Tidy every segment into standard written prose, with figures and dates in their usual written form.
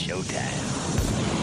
showtime.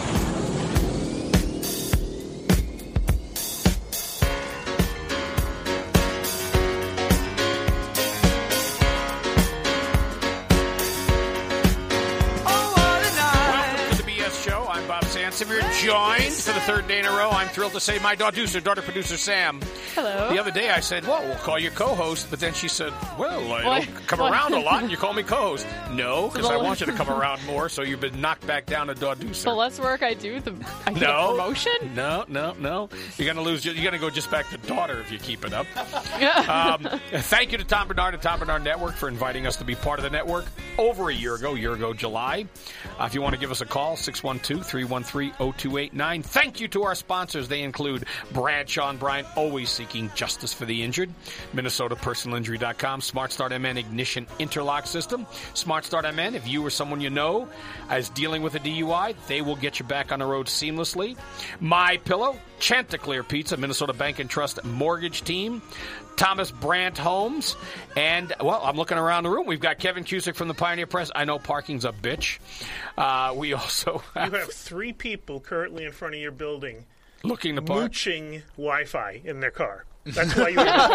We're joined for the third day in a row. I'm thrilled to say my daughter producer Sam. Hello. The other day I said, well, we'll call you co-host, but then she said, well, I don't come around a lot and you call me co-host. No, because I want you to come around more, so you've been knocked back down to dauducer. The less work I do, I get a promotion? No. You're going to go just back to daughter if you keep it up. Thank you to Tom Bernard and Tom Bernard Network for inviting us to be part of the network over a year ago, July. If you want to give us a call, 612-313-0289. Thank you to our sponsors. They include Bradshaw and Bryant, always seeking justice for the injured. MinnesotaPersonalInjury.com. Smart Start MN Ignition Interlock System. Smart Start MN, if you or someone you know is dealing with a DUI, they will get you back on the road seamlessly. My Pillow, Chanticleer Pizza, Minnesota Bank and Trust Mortgage Team. Thomas Brandt Homes. And, well, I'm looking around the room. We've got Kevin Cusick from the Pioneer Press. I know parking's a bitch. We also have... You have 3 people currently in front of your building looking to park. mooching Wi-Fi in their car. That's why you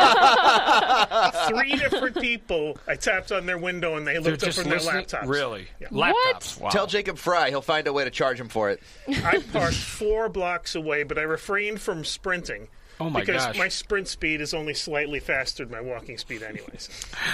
have 3 different people. I tapped on their window and they looked up from their laptops. Really? Yeah. Laptops. Wow. Tell Jacob Fry. He'll find a way to charge him for it. I parked 4 blocks away, but I refrained from sprinting. Oh, my because gosh. my sprint speed is only slightly faster than my walking speed anyways.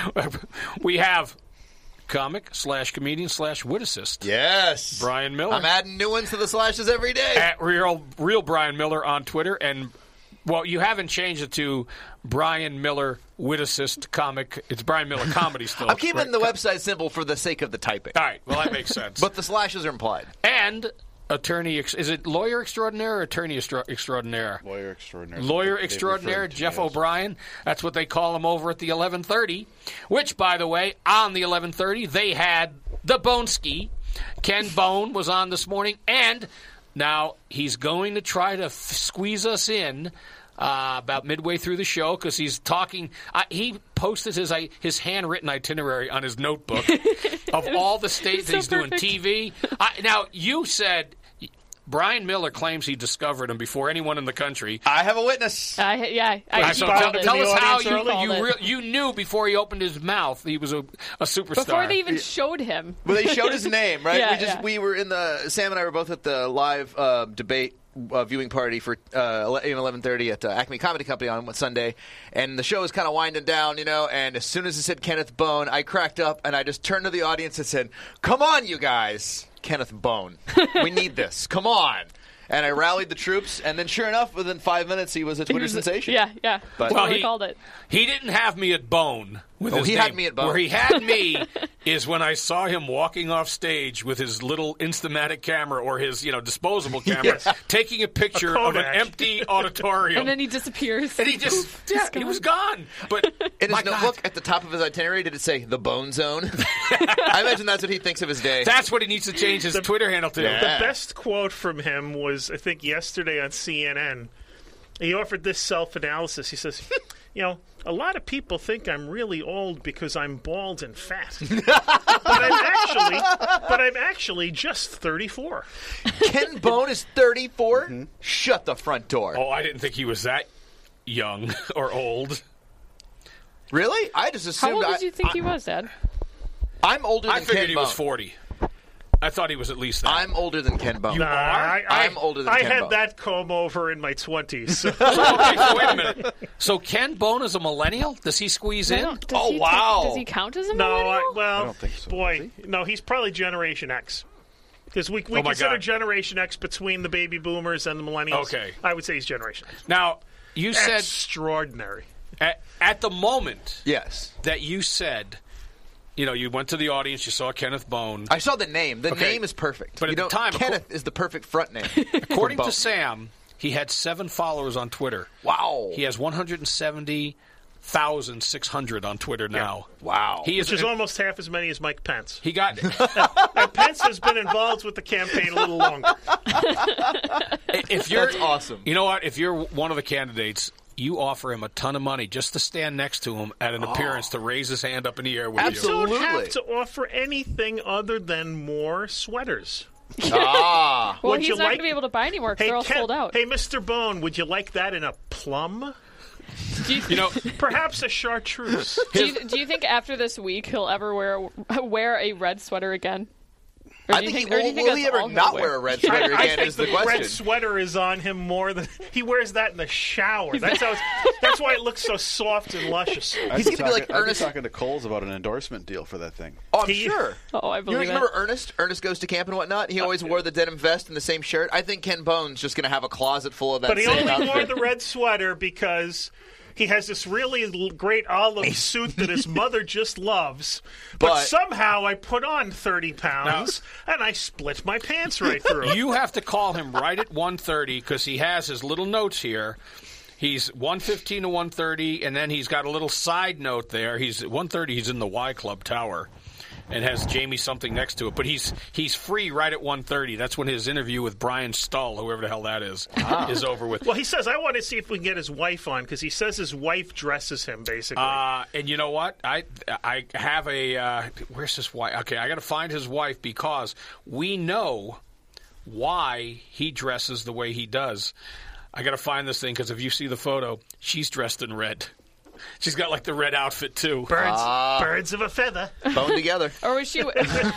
We have comic/comedian/ witticist. Yes. Brian Miller. I'm adding new ones to the slashes every day. At real Brian Miller on Twitter. And, well, you haven't changed it to Brian Miller Witticist Comic. It's Brian Miller Comedy still. I'm keeping the website simple for the sake of the typing. All right. Well, that makes sense. But the slashes are implied. And... attorney, is it lawyer extraordinaire or attorney extraordinaire? Lawyer extraordinaire. Lawyer extraordinaire, Jeff O'Brien. That's what they call him over at the 1130, which, by the way, on the 1130, they had the Boneski. Ken Bone was on this morning, and now he's going to try to squeeze us in about midway through the show because he's talking. He posted his handwritten itinerary on his notebook of all the states that he's doing TV. Now, you said Brian Miller claims he discovered him before anyone in the country. I have a witness. So tell us how you knew before he opened his mouth he was a superstar. Before they even showed him. Well, they showed his name, right? We were in Sam and I were both at the live debate viewing party for 11:30 at Acme Comedy Company on Sunday, and the show was kind of winding down, and as soon as it said Kenneth Bone, I cracked up and I just turned to the audience and said, "Come on, you guys, Kenneth Bone, we need this, come on." And I rallied the troops, and then sure enough, within 5 minutes, he was a Twitter sensation. Yeah. But, well, he called it. He didn't have me at Bone. He had me at Bone. Where he had me is when I saw him walking off stage with his little Instamatic camera or his disposable camera, taking a picture of an empty auditorium. And then he disappears. And he just, he was gone. But in his notebook, at the top of his itinerary, did it say the Bone Zone? I imagine that's what he thinks of his day. That's what he needs to change his Twitter handle to. The best quote from him was, I think, yesterday on CNN. He offered this self-analysis. He says, a lot of people think I'm really old because I'm bald and fat. but I'm actually just 34. Ken Bone is 34? Mm-hmm. Shut the front door. Oh, I didn't think he was that young or old. Really? I just assumed... How old did you think he was, Dad? I'm older than Ken Bone. I figured he was 40. I thought he was at least that. I'm older than Ken Bone. You are? I'm older than Ken Bone. I had that comb over in my 20s. So. Okay, so wait a minute. So Ken Bone is a millennial? Does he squeeze in? Wow. Does he count as a millennial? I don't think so. Boy, no, he's probably Generation X. Because we consider Generation X between the baby boomers and the millennials. Okay. I would say he's Generation X. Now, you said... Extraordinary. At the moment yes, that you said... you went to the audience, you saw Kenneth Bone. I saw the name. The name is perfect. But at the time... Kenneth is the perfect front name. According to Sam, he had 7 followers on Twitter. Wow. He has 170,600 on Twitter now. Wow. Which is almost half as many as Mike Pence. He got... and Pence has been involved with the campaign a little longer. That's awesome. You know what? If you're one of the candidates... You offer him a ton of money just to stand next to him at an appearance to raise his hand up in the air with Absolutely. you. You don't have to offer anything other than more sweaters. Ah. Well, Would he's you not like- going to be able to buy anymore because they're all sold out. Hey, Mr. Bone, would you like that in a plum? You know, Perhaps a chartreuse. Do you think after this week he'll ever wear a red sweater again? Or I do you think or do will you think he that's ever all he'll not wear a red sweater I again think is the the question. red sweater is on him more than he wears that in the shower. That's why it looks so soft and luscious. He's going to be like I'd be Ernest. talking to Coles about an endorsement deal for that thing. Oh, I'm sure. Oh, I You believe remember it. Ernest? Ernest Goes to Camp and whatnot. He always wore the denim vest and the same shirt. I think Ken Bone's just going to have a closet full of that But he same only wore outfit. the red sweater because he has this really great olive suit that his mother just loves. But somehow I put on 30 pounds and I split my pants right through. you have to call him right at 1:30 because he has his little notes here. He's 1:15 to 1:30, and then he's got a little side note there. He's at 1:30. He's in the Y Club Tower, and has Jamie something next to it. But he's free right at 1:30. That's when his interview with Brian Stull, whoever the hell that is over with. Well, he says, I want to see if we can get his wife on because he says his wife dresses him, basically. And you know what? I have a where's his wife? Okay, I got to find his wife because we know why he dresses the way he does. I got to find this thing because if you see the photo, she's dressed in red. She's got like the red outfit too. Birds of a feather. Bone together. Or was she? Or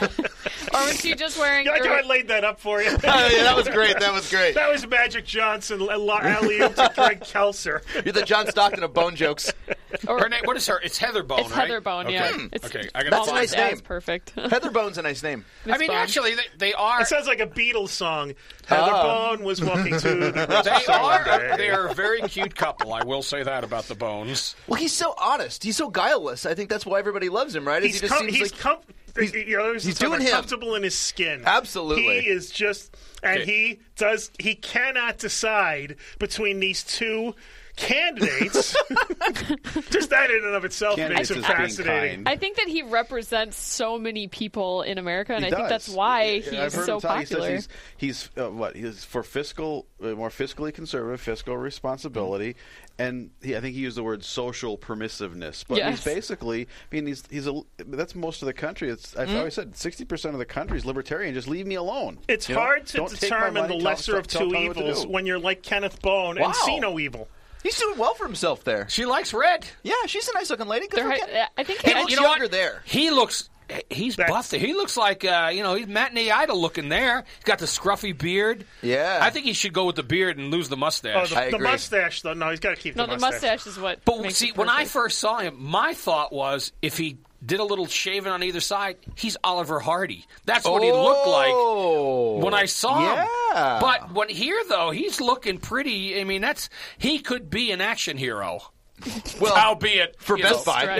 was she just wearing? I laid that up for you. Oh, yeah, that was great. That was great. That was Magic Johnson, alley-oop to Greg Kelser. You're the John Stockton of bone jokes. Her name? What is her? It's Heather Bone, It's right? Heather Bone. Okay. Yeah. It's Okay, I got That's to a find. nice almost name. as perfect. Heather Bone's a nice name. I mean, actually, they are. It sounds like a Beatles song. Heather Bone was walking to the They are. day. They are a very cute couple. I will say that about the Bones. Well, he's so honest. He's so guileless. I think that's why everybody loves him, right? He's he just seems like he's doing him. comfortable in his skin. Absolutely. He is just, and he cannot decide between these two candidates. Just that in and of itself makes Candidates him is being fascinating. kind. I think that he represents so many people in America, and He I think does. that's why I've he's heard so him tell- popular. He says he's for fiscal, more fiscally conservative, fiscal responsibility, and I think he used the word social permissiveness. But Yes. he's basically, I mean, that's most of the country. I've always said 60% of the country is libertarian. Just leave me alone. It's You know? hard to Don't take my determine the money, lesser of tell two me what to evils do. when you're like Kenneth Bone and see no evil. he's doing well for himself there. She likes red. Yeah, she's a nice looking lady. Good for Ken. I think He looks you know younger what? there. He looks. He's buff. He looks like he's matinee idol looking there. He's got the scruffy beard. Yeah. I think he should go with the beard and lose the mustache. Oh, I the agree. mustache, though. No, he's got to keep no, the the mustache is what. But makes see, it when I perfect. first saw him, my thought was if he did a little shaving on either side, he's Oliver Hardy. That's what he looked like when I saw him. Yeah. But when here, though, he's looking pretty. I mean, he could be an action hero. Well, Albeit for you Best know, Buy. Stretch.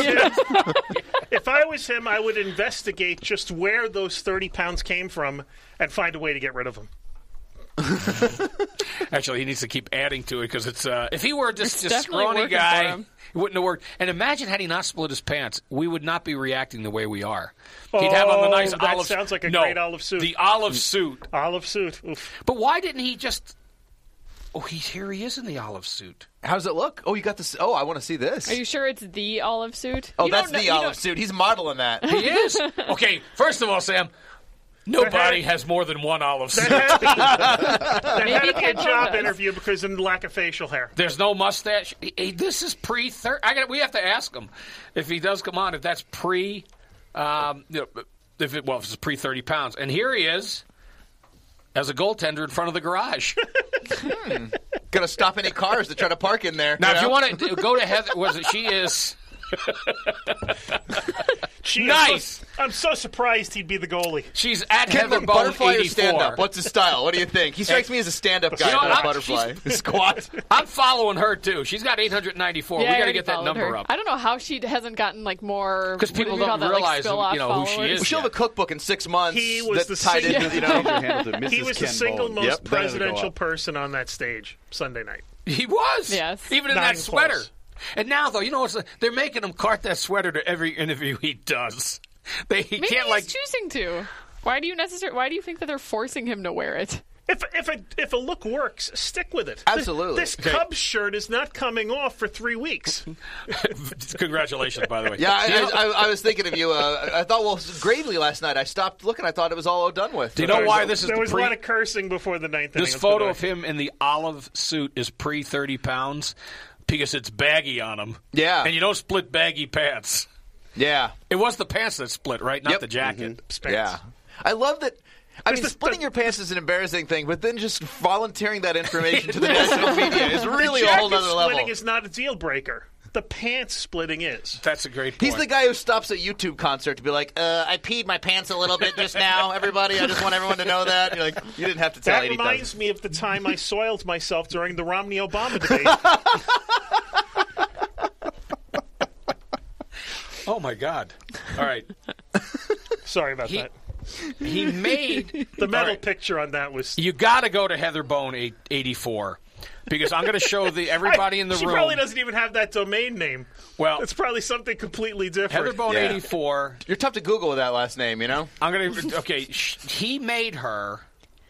If I was him, I would investigate just where those 30 pounds came from and find a way to get rid of them. Actually, he needs to keep adding to it because it's. If he were just It's a definitely scrawny working for guy, him. it wouldn't have worked. And imagine had he not split his pants, we would not be reacting the way we are. He'd have on the nice that olive. sounds like a no, great olive suit. The olive suit. Olive suit. Oof. But why didn't he just? Oh, here he is in the olive suit. How does it look? Oh, you got this. Oh, I want to see this. Are you sure it's the olive suit? Oh, You that's don't know- the you olive don't- suit. He's modeling that. He is. Okay, first of all, Sam, nobody has more than one olive suit. That had Maybe to be a Ken job does. interview because of the lack of facial hair. There's no mustache. Hey, this is pre-30. We have to ask him if he does come on. If that's pre, if it's pre-30 pounds. And here he is as a goaltender in front of the garage. Gonna stop any cars to try to park in there. Now, if you know? want to go to Heather, she is She is nice. I'm so surprised he'd be the goalie. She's at Kid Heather Bone, Bone butterfly or 84. stand-up? What's his style? What do you think? He strikes me as a stand-up guy, You know, not a I'm- butterfly. Squat. I'm following her too. She's got 894. Yeah, we I got to already get that followed number her. up I don't know how she hasn't gotten like more because what do people we call don't that, like, realize spill-off who she followers? is. She'll have a cookbook in 6 months. He was that's the tied single- into, you know. Change your handle to Mrs. He was the Ken single Bone. most Yep, then it'll go presidential up. person on that stage Sunday night. He was. Yes. Even in 9 that sweater. close. And now, though, you know, they're making him cart that sweater to every interview he does. He Maybe can't, he's like... choosing to. Why do you think that they're forcing him to wear it? If a look works, stick with it. Absolutely. This Cubs shirt is not coming off for 3 weeks. Congratulations, by the way. Yeah, I was thinking of you. I thought, well, gravely last night. I stopped looking. I thought it was all done with. Do you know why this is There was a lot of cursing before the ninth inning. This photo of him in the olive suit is pre-30 pounds because it's baggy on him. Yeah. And you don't split baggy pants. Yeah. It was the pants that split, right? Not the jacket. Yeah. I love that. I mean, splitting your pants is an embarrassing thing, but then just volunteering that information to the national media is really a whole other level. Splitting is not a deal breaker. The pants splitting is. That's a great point. He's the guy who stops at YouTube concert to be like, I peed my pants a little bit just now, everybody. I just want everyone to know that. And you're like, you didn't have to tell That 80,000. reminds me of the time I soiled myself during the Romney-Obama debate. Oh, my God. All right. Sorry about that. He made... The metal right. picture on that was... You got to go to Heather Bone 84 because I'm going to show everybody in the she room. She probably doesn't even have that domain name. Well, it's probably something completely different. Heather Bone 84. You're tough to Google with that last name, you know? I'm going to... Okay, he made her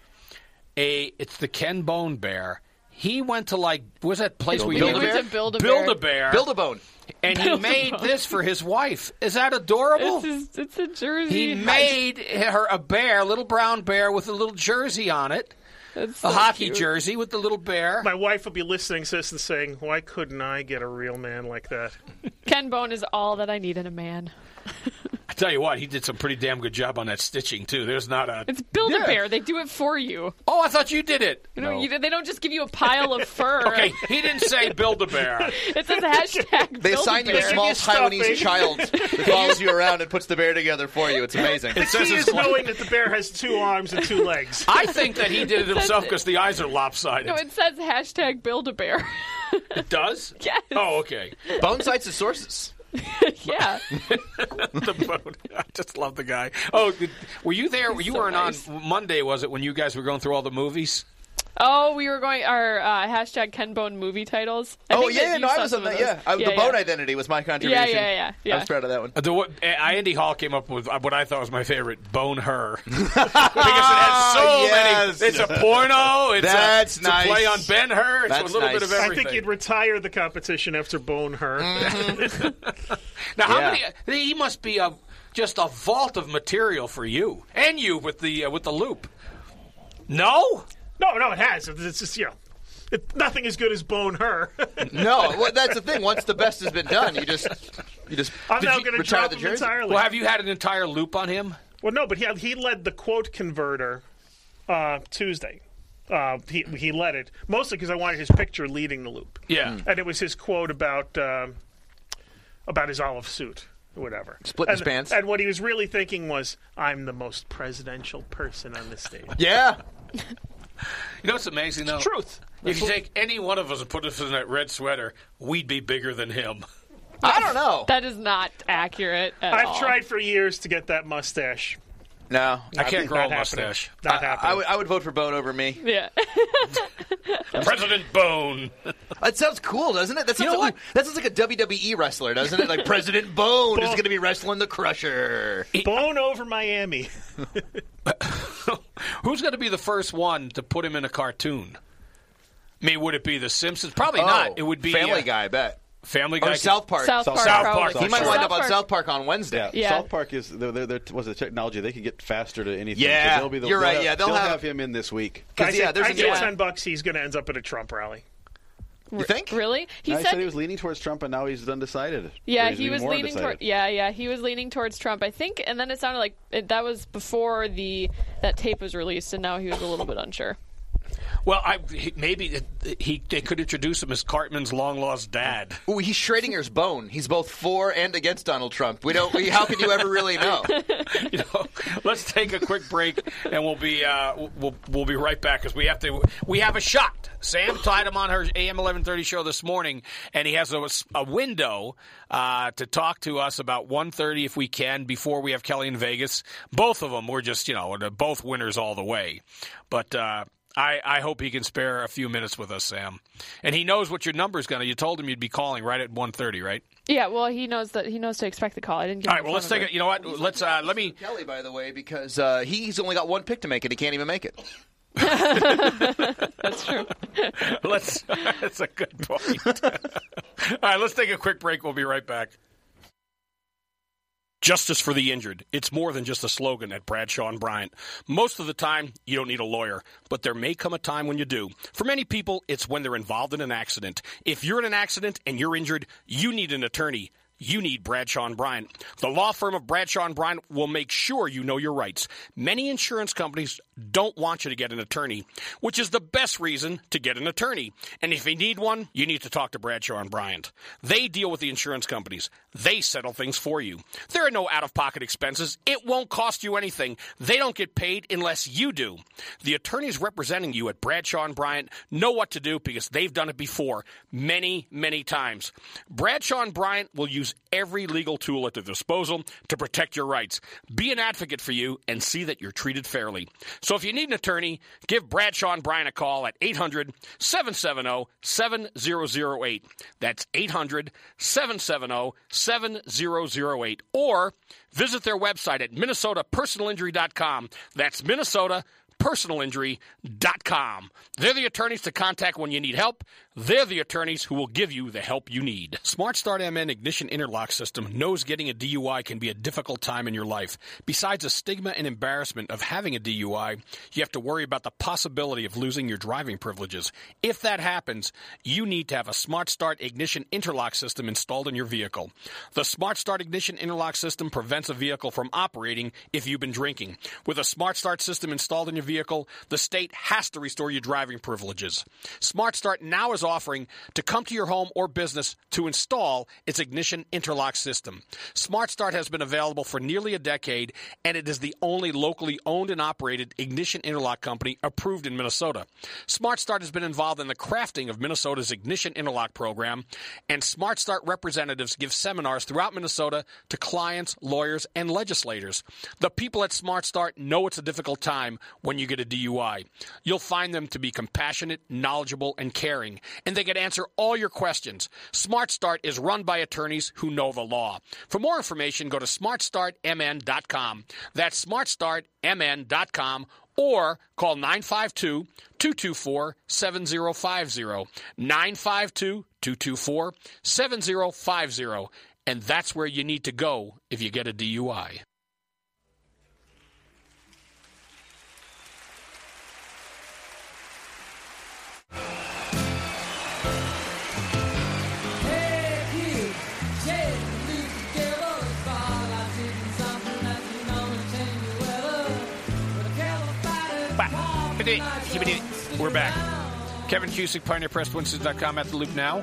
it's the Ken Bone Bear. He went to what was that place where you went to Build-A-Bear. Build-A-Bear. Build-A-Bone. And he made this for his wife. Is that adorable? It's a jersey. He made her a bear, a little brown bear with a little jersey on it. That's a so hockey cute. jersey with the little bear. My wife will be listening to this and saying, why couldn't I get a real man like that? Ken Bone is all that I need in a man. I tell you what, he did some pretty damn good job on that stitching, too. There's not a... It's Build-A-Bear. They do it for you. Oh, I thought you did it. You know, they don't just give you a pile of fur. Okay, he didn't say Build-A-Bear. It says hashtag They assign you a Build-A-Bear. small Stuffing. Taiwanese child that follows you around and puts the bear together for you. It's amazing. The key is knowing that the bear has 2 arms and 2 legs. I think that he did it himself because the eyes are lopsided. No, it says hashtag Build-A-Bear. It does? Yes. Oh, okay. Bone cites his sources. Yeah. The boat. I just love the guy. Oh, were you there? You so weren't nice. on Monday, was it, when you guys were going through all the movies? Oh, we were going our hashtag Ken Bone movie titles. I think that you I saw was some on of that. those. The Bone Identity was my contribution. Yeah. I was proud of that one. Andy Hall came up with what I thought was my favorite, Bone Her. Because it has so yes. many. It's a porno. It's nice. a play on Ben-Hur. It's That's a little bit nice. of I everything. think you'd retire the competition after Bone Her. Now, how Yeah. many? He must be just a vault of material for you and you with the loop. No. No, it has. It's just, nothing as good as Bone Her. No, well, that's the thing. Once the best has been done, you just I'm now going to retire drop the him jersey. entirely. Well, have you had an entire loop on him? Well, no, but he led the quote converter Tuesday. He led it mostly because I wanted his picture leading the loop. Yeah. And it was his quote about his olive suit or whatever. Splitting his pants. And what he was really thinking was, I'm the most presidential person on the stage. Yeah. You know what's amazing, though? Truth. If you take any one of us and put us in that red sweater, we'd be bigger than him. I don't know. That is not accurate at all. I've tried for years to get that mustache. No. I can't grow a Not mustache. Not happening. I would vote for Bone over me. Yeah. President Bone. That sounds cool, doesn't it? That sounds, know what? That sounds like a WWE wrestler, doesn't it? Like President Bone is going to be wrestling the Crusher. Bone over Miami. Who's going to be the first one to put him in a cartoon? I mean, would it be The Simpsons? Probably not. It would be Family Guy, I bet. Family Guy. Or South Park. South Park. South probably. Park. He might wind up on Park. South Park on Wednesday. Yeah. South Park is there was a technology they can get faster to anything. Yeah, So they'll be you're right, They'll, yeah, they'll they'll have- have him in this week. Because, yeah, there's I a get Yeah. $10 he's going to end up at a Trump rally. You think? Really? He He said said he was leaning towards Trump, and now he's undecided. Yeah, Or he's he even was more leaning undecided. toward. He was leaning towards Trump, I think, and then it sounded like that was before that tape was released, and now he was a little bit unsure. Well, maybe they could introduce him as Cartman's long-lost dad. Ooh, he's Schrodinger's Bone. He's both for and against Donald Trump. How can you ever really know? You know, let's take a quick break, and we'll be right back because we have a shot. Sam tied him on her AM 1130 show this morning, and he has a window to talk to us about 1:30 if we can before we have Kelly in Vegas. Both of them were just both winners all the way, but. I hope he can spare a few minutes with us, Sam. And he knows what your number's going to. You told him you'd be calling right at 1:30, right? Yeah, well, he knows to expect the call. I didn't. Give All him right, well, let's take it. You know what? Let me. Kelly, by the way, because he's only got one pick to make, and he can't even make it. That's true. That's a good point. All right, let's take a quick break. We'll be right back. Justice for the injured. It's more than just a slogan at Bradshaw and Bryant. Most of the time, you don't need a lawyer, but there may come a time when you do. For many people, it's when they're involved in an accident. If you're in an accident and you're injured, you need an attorney. You need Bradshaw and Bryant. The law firm of Bradshaw and Bryant will make sure you know your rights. Many insurance companies don't want you to get an attorney, which is the best reason to get an attorney. And if you need one, you need to talk to Bradshaw and Bryant. They deal with the insurance companies. They settle things for you. There are no out-of-pocket expenses. It won't cost you anything. They don't get paid unless you do. The attorneys representing you at Bradshaw and Bryant know what to do because they've done it before many, many times. Bradshaw and Bryant will use every legal tool at their disposal to protect your rights, be an advocate for you, and see that you're treated fairly. So if you need an attorney, give Bradshaw and Bryant a call at 800-770-7008. That's 800-770-7008. Or visit their website at minnesotapersonalinjury.com. That's minnesotapersonalinjury.com. They're the attorneys to contact when you need help. They're the attorneys who will give you the help you need. Smart Start MN Ignition Interlock System knows getting a DUI can be a difficult time in your life. Besides the stigma and embarrassment of having a DUI, you have to worry about the possibility of losing your driving privileges. If that happens, you need to have a Smart Start Ignition Interlock System installed in your vehicle. The Smart Start Ignition Interlock System prevents a vehicle from operating if you've been drinking. With a Smart Start system installed in your vehicle, the state has to restore your driving privileges. Smart Start now is offering to come to your home or business to install its ignition interlock system. Smart Start has been available for nearly a decade, and it is the only locally owned and operated ignition interlock company approved in Minnesota. Smart Start has been involved in the crafting of Minnesota's ignition interlock program, and Smart Start representatives give seminars throughout Minnesota to clients, lawyers, and legislators. The people at Smart Start know it's a difficult time when you get a DUI. You'll find them to be compassionate, knowledgeable, and caring, and they can answer all your questions. Smart Start is run by attorneys who know the law. For more information, go to smartstartmn.com. That's smartstartmn.com, or call 952-224-7050. 952-224-7050. And that's where you need to go if you get a DUI. We're back. Kevin Cusick, PioneerPress, at the Loop now.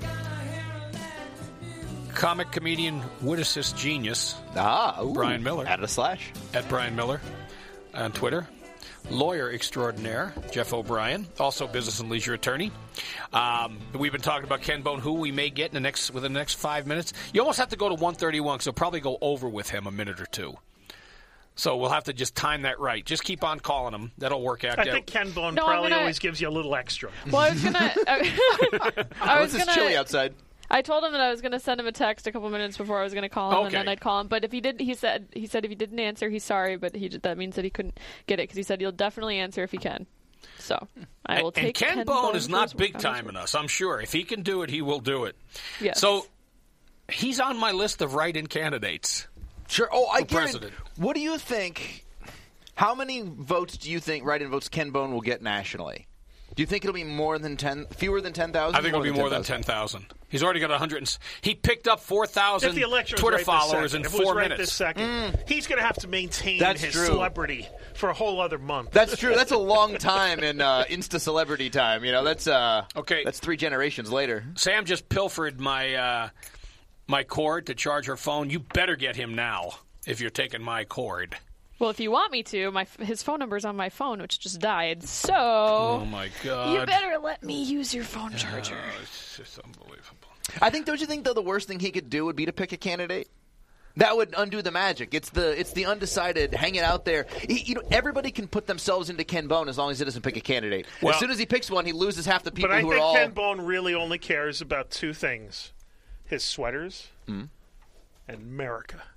Comic comedian would assist genius. Brian Miller. Add a slash. At Brian Miller on Twitter. Lawyer extraordinaire, Jeff O'Brien, also business and leisure attorney. We've been talking about Ken Bone, who we may get within the next 5 minutes. You almost have to go to 1:31, so probably go over with him a minute or two. So we'll have to just time that right. Just keep on calling him. That'll work out. I think Ken Bone always gives you a little extra. Well, I was gonna. It's chilly outside. I told him that I was going to send him a text a couple minutes before I was going to call him, and then I'd call him. But if he did, he said if he didn't answer, he's sorry, but that means that he couldn't get it because he said he'll definitely answer if he can. So I will take. And Ken Bone is not big time in us. I'm sure if he can do it, he will do it. Yes. So he's on my list of write-in candidates. Sure. Oh, I get it. What do you think? How many votes do you think write-in votes Ken Bone will get nationally? Do you think it'll be fewer than 10,000? I think it'll be more than 10,000. He's already got 100. He picked up 4,000 Twitter followers in 4 minutes. This second, he's going to have to maintain his celebrity for a whole other month. That's true. That's a long time in Insta celebrity time. You know, that's okay. That's 3 generations later. Sam just pilfered my cord to charge her phone. You better get him now if you're taking my cord. Well, if you want me to, his phone number's on my phone, which just died. So, oh my God, you better let me use your phone charger. It's just unbelievable. Don't you think though the worst thing he could do would be to pick a candidate? That would undo the magic. It's the undecided hanging out there. Everybody can put themselves into Ken Bone as long as he doesn't pick a candidate. Well, as soon as he picks one, he loses half the people who are all. But I think Ken Bone really only cares about 2 things: his sweaters and America.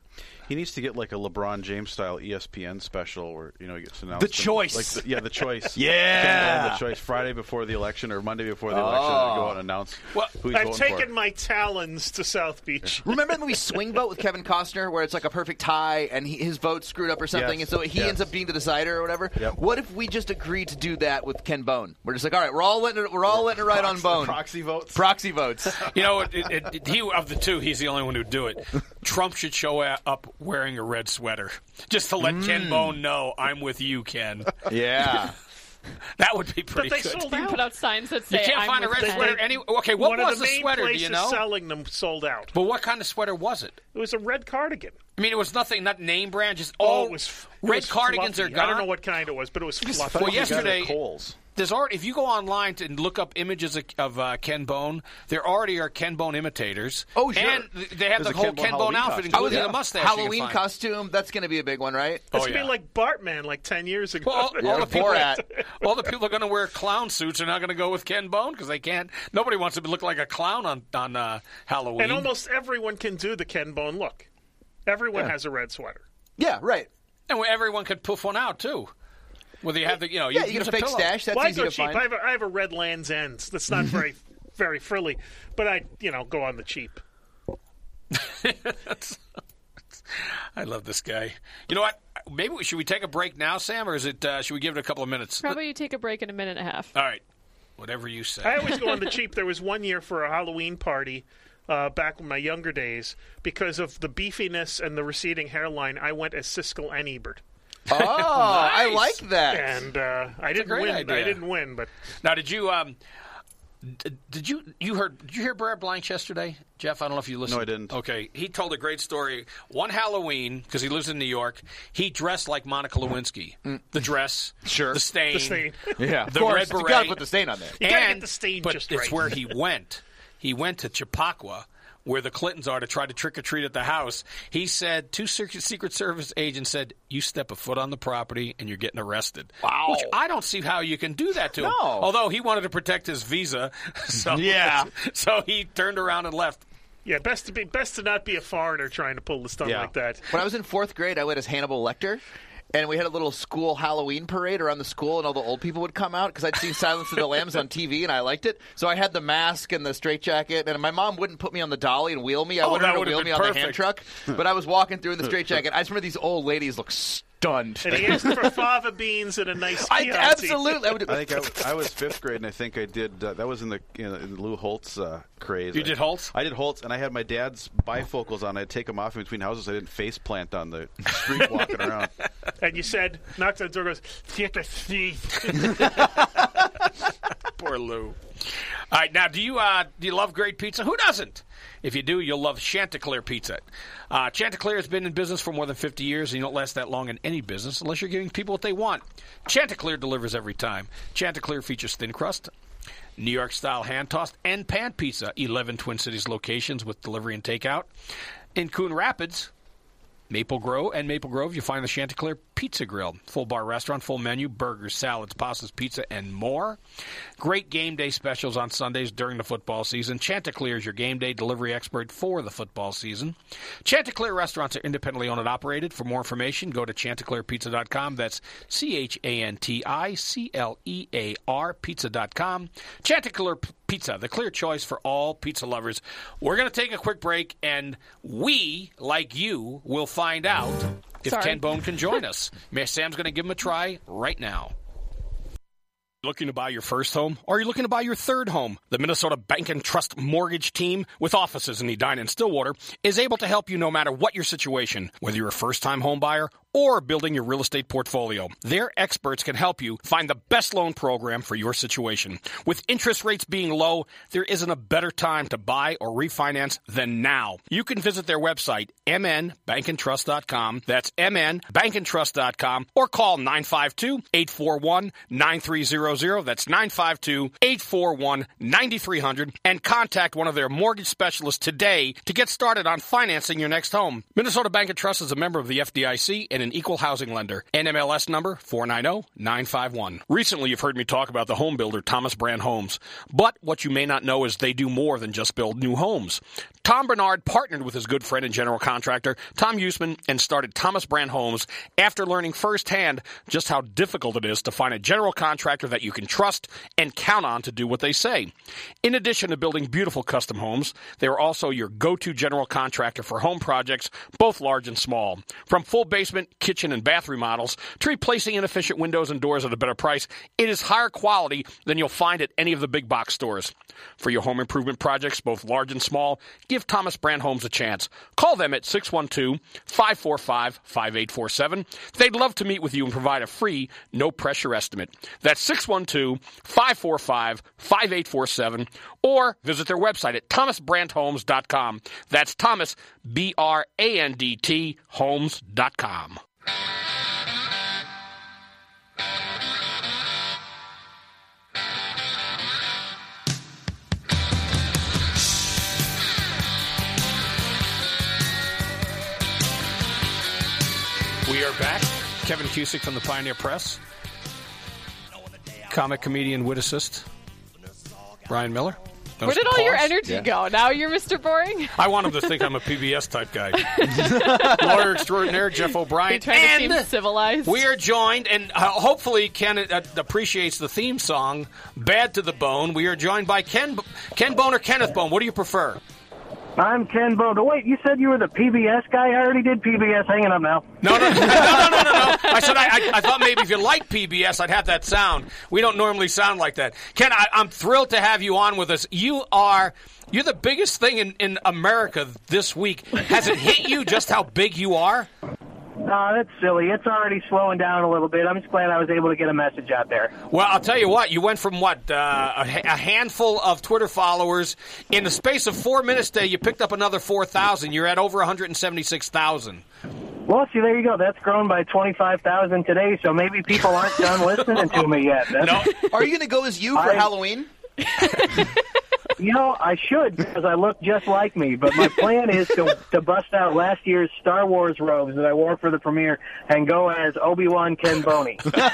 He needs to get like a LeBron James style ESPN special where he gets announced. The Choice. The Choice. Yeah. The Choice Friday before the election or Monday before the election. And go out and announce who he's voting for. I've taken my talons to South Beach. Remember the movie Swing Vote with Kevin Costner, where it's like a perfect tie and his vote's screwed up or something, and so he ends up being the decider or whatever? Yep. What if we just agreed to do that with Ken Bone? We're just like, all right, we're all letting it ride on Bone. Proxy votes. Proxy votes. He of the two, he's the only one who'd do it. Trump should show up wearing a red sweater just to let Ken Bone know I'm with you, Ken. Yeah. That would be pretty But they good. sold You out. put out signs that say, You can't I'm find a with red Ken. sweater anywhere. Okay, what One was of the the main sweater? Do places you know? selling them sold out. But what kind of sweater was it? It was a red cardigan. I mean, it was nothing, not name brand, just It was red was cardigans fluffy. are gone. I don't know what kind it was, but it was fluffy. Well, You got it at yesterday- Kohl's. There's already, if you go online and look up images of Ken Bone, there already are Ken Bone imitators. Oh, sure. And they have There's the a whole Ken Bone Ken Bone Halloween outfit, costume. including a mustache. you can Halloween find. costume, that's going to be a big one, right? It's Oh, going to yeah. be like Bartman like 10 years ago. Well, all the people Borat. are going to wear clown suits are not going to go with Ken Bone because they can't. Nobody wants to look like a clown on Halloween. And almost everyone can do the Ken Bone look. Everyone has a red sweater. Yeah, right. And everyone could poof one out too. Whether you have the, Yeah, you use get a fake pillow. stash. That's Mine's easy so to cheap. find. I have a red Land's End. That's not very, very frilly, but I, go on the cheap. I love this guy. You know what? Maybe should we take a break now, Sam, or is it? Should we give it a couple of minutes? How about you take a break in a minute and a half? All right, whatever you say. I always go on the cheap. There was one year for a Halloween party back in my younger days. Because of the beefiness and the receding hairline, I went as Siskel and Ebert. Oh, I like that. And I didn't great win. idea. I didn't win, but Now, did you Did you hear Brad Blanch yesterday, Jeff? I don't know if you listened. No, I didn't. Okay, he told a great story. One Halloween, because he lives in New York, he dressed like Monica Lewinsky. The dress, Sure. the stain, the stain. Yeah, of the course. red You beret. gotta put the stain on there. You gotta and get the stain but just it's right. where he went. He went to Chappaqua, where the Clintons are, to try to trick or treat at the house. He said, two Secret Service agents said, "You step a foot on the property and you're getting arrested." Wow. Which I don't see how you can do that to him. No. Although he wanted to protect his visa, so Yeah. so he turned around and left. Yeah, best to not be a foreigner trying to pull the stunt Yeah. like that. When I was in fourth grade, I went as Hannibal Lecter. And we had a little school Halloween parade around the school, and all the old people would come out because I'd seen Silence of the Lambs on TV, and I liked it. So I had the mask and the straitjacket, and my mom wouldn't put me on the dolly and wheel me. I wanted that her to would've wheel been me on the hand perfect. truck, but I was walking through in the straitjacket. I just remember these old ladies look stunned. And he asked for fava beans and a nice Chianti. Absolutely. I would, I think I was fifth grade, and I think I did. That was in the in Lou Holtz craze. You did Holtz? I did Holtz, and I had my dad's bifocals on. I'd take them off in between houses. So I didn't face plant on the street walking around. And you said, knocked on the door, goes, "Take a seat." Poor Lou. All right, now do you love great pizza? Who doesn't? If you do, you'll love Chanticleer Pizza. Chanticleer has been in business for more than 50 years, and you don't last that long in any business unless you're giving people what they want. Chanticleer delivers every time. Chanticleer features thin crust, New York-style hand-tossed, and pan pizza. 11 Twin Cities locations with delivery and takeout. In Coon Rapids, Maple Grove, you find the Chanticleer Pizza Grill. Full bar restaurant, full menu, burgers, salads, pastas, pizza, and more. Great game day specials on Sundays during the football season. Chanticleer is your game day delivery expert for the football season. Chanticleer restaurants are independently owned and operated. For more information, go to chanticleerpizza.com. That's CHANTICLEAR pizza.com. Chanticleer Pizza, the clear choice for all pizza lovers. We're going to take a quick break, and we, like you, will find out if Sorry. Ken Bone can join us. Sam's going to give him a try right now. Looking to buy your first home? Or are you looking to buy your third home? The Minnesota Bank and Trust Mortgage Team, with offices in Edina and Stillwater, is able to help you no matter what your situation, whether you're a first-time home buyer or building your real estate portfolio. Their experts can help you find the best loan program for your situation. With interest rates being low, there isn't a better time to buy or refinance than now. You can visit their website, mnbankandtrust.com. That's mnbankandtrust.com, or call 952-841-9300. That's 952-841-9300, and contact one of their mortgage specialists today to get started on financing your next home. Minnesota Bank and Trust is a member of the FDIC and and an equal housing lender. NMLS number 490951. Recently, you've heard me talk about the home builder Thomas Brand Homes. But what you may not know is they do more than just build new homes. Tom Bernard partnered with his good friend and general contractor, Tom Usman, and started Thomas Brand Homes after learning firsthand just how difficult it is to find a general contractor that you can trust and count on to do what they say. In addition to building beautiful custom homes, they are also your go-to general contractor for home projects, both large and small. From full basement, kitchen, and bath remodels to replacing inefficient windows and doors at a better price, it is higher quality than you'll find at any of the big box stores. For your home improvement projects, both large and small, give Thomas Brand Homes a chance. Call them at 612-545-5847. They'd love to meet with you and provide a free, no-pressure estimate. That's 612-545-5847, or visit their website at thomasbrandhomes.com. That's Thomas, B-R-A-N-D-T, homes.com. We are back. Kevin Cusick from the Pioneer Press. Comic, comedian, wit assist. Brian Miller. Where did all your energy go? Now you're Mr. Boring? I want him to think I'm a PBS type guy. Lawyer extraordinaire Jeff O'Brien. You're trying to seem civilized. We are joined, and hopefully Ken appreciates the theme song, Bad to the Bone. We are joined by Ken Bone or Kenneth Bone. What do you prefer? I'm Ken Bone. Oh, wait, you said you were the PBS guy? I already did PBS. Hanging up now. No. I said I thought maybe if you like PBS, I'd have that sound. We don't normally sound like that. Ken, I'm thrilled to have you on with us. You're the biggest thing in America this week. Has it hit you just how big you are? No, that's silly. It's already slowing down a little bit. I'm just glad I was able to get a message out there. Well, I'll tell you what. You went from a handful of Twitter followers. In the space of 4 minutes today, you picked up another 4,000. You're at over 176,000. Well, see, there you go. That's grown by 25,000 today, so maybe people aren't done listening to me yet. No. Are you going to go as you for Halloween? You know, I should, because I look just like me, but my plan is to bust out last year's Star Wars robes that I wore for the premiere and go as Obi-Wan Ken Boney. Now,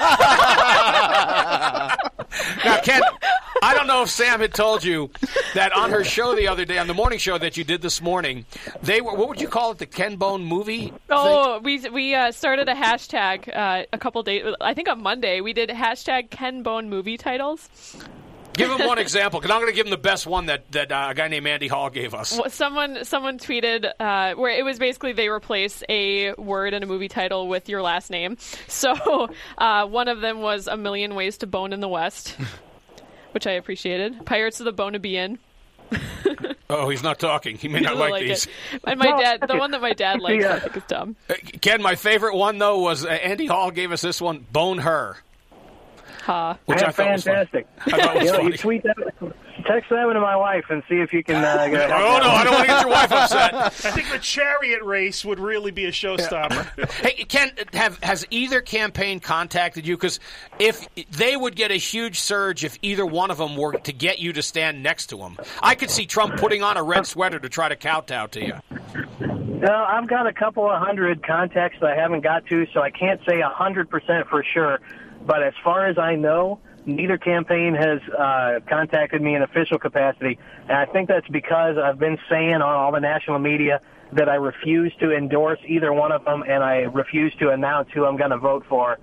Ken, I don't know if Sam had told you that on her show the other day, on the morning show that you did this morning, they were, what would you call it, the Ken Bone movie? Oh, we started a hashtag a couple days, I think on Monday, we did hashtag Ken Bone movie titles. Give him one example, because I'm going to give him the best one that a guy named Andy Hall gave us. Well, someone tweeted where it was basically they replace a word in a movie title with your last name. So one of them was A Million Ways to Bone in the West, which I appreciated. Pirates of the Bonabian. Oh, he's not talking. He may not like these. And my dad, the one that my dad likes, I think is dumb. Ken, my favorite one, though, was Andy Hall gave us this one, Bone Her. Which I thought fantastic. Was funny. I thought it was funny. You tweet that, text that one to my wife and see if you can get Oh, no, I don't want to get your wife upset. I think the chariot race would really be a showstopper. Hey, Ken, has either campaign contacted you? Because if they would get a huge surge if either one of them were to get you to stand next to them. I could see Trump putting on a red sweater to try to kowtow to you. No, I've got a couple of hundred contacts that I haven't got to, so I can't say 100% for sure. But as far as I know, neither campaign has contacted me in official capacity. And I think that's because I've been saying on all the national media that I refuse to endorse either one of them, and I refuse to announce who I'm going to vote for.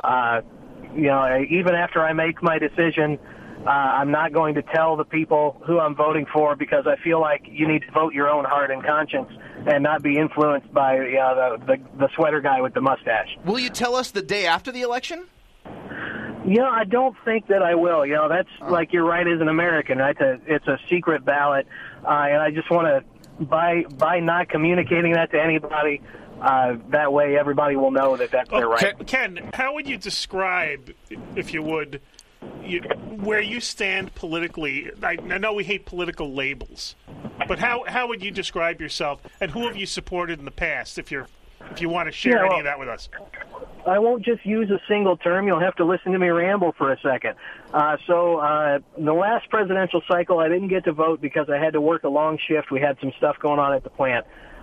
Even after I make my decision, I'm not going to tell the people who I'm voting for, because I feel like you need to vote your own heart and conscience and not be influenced by the sweater guy with the mustache. Will you tell us the day after the election? I don't think that I will. That's like your right as an American, right? It's a secret ballot, and I just want to, by not communicating that to anybody, that way everybody will know that that's their right. Ken, how would you describe, if you would, where you stand politically? I know we hate political labels, but how would you describe yourself, and who have you supported in the past, if you want to share any of that with us? I won't just use a single term. You'll have to listen to me ramble for a second. The last presidential cycle, I didn't get to vote because I had to work a long shift. We had some stuff going on at the plant.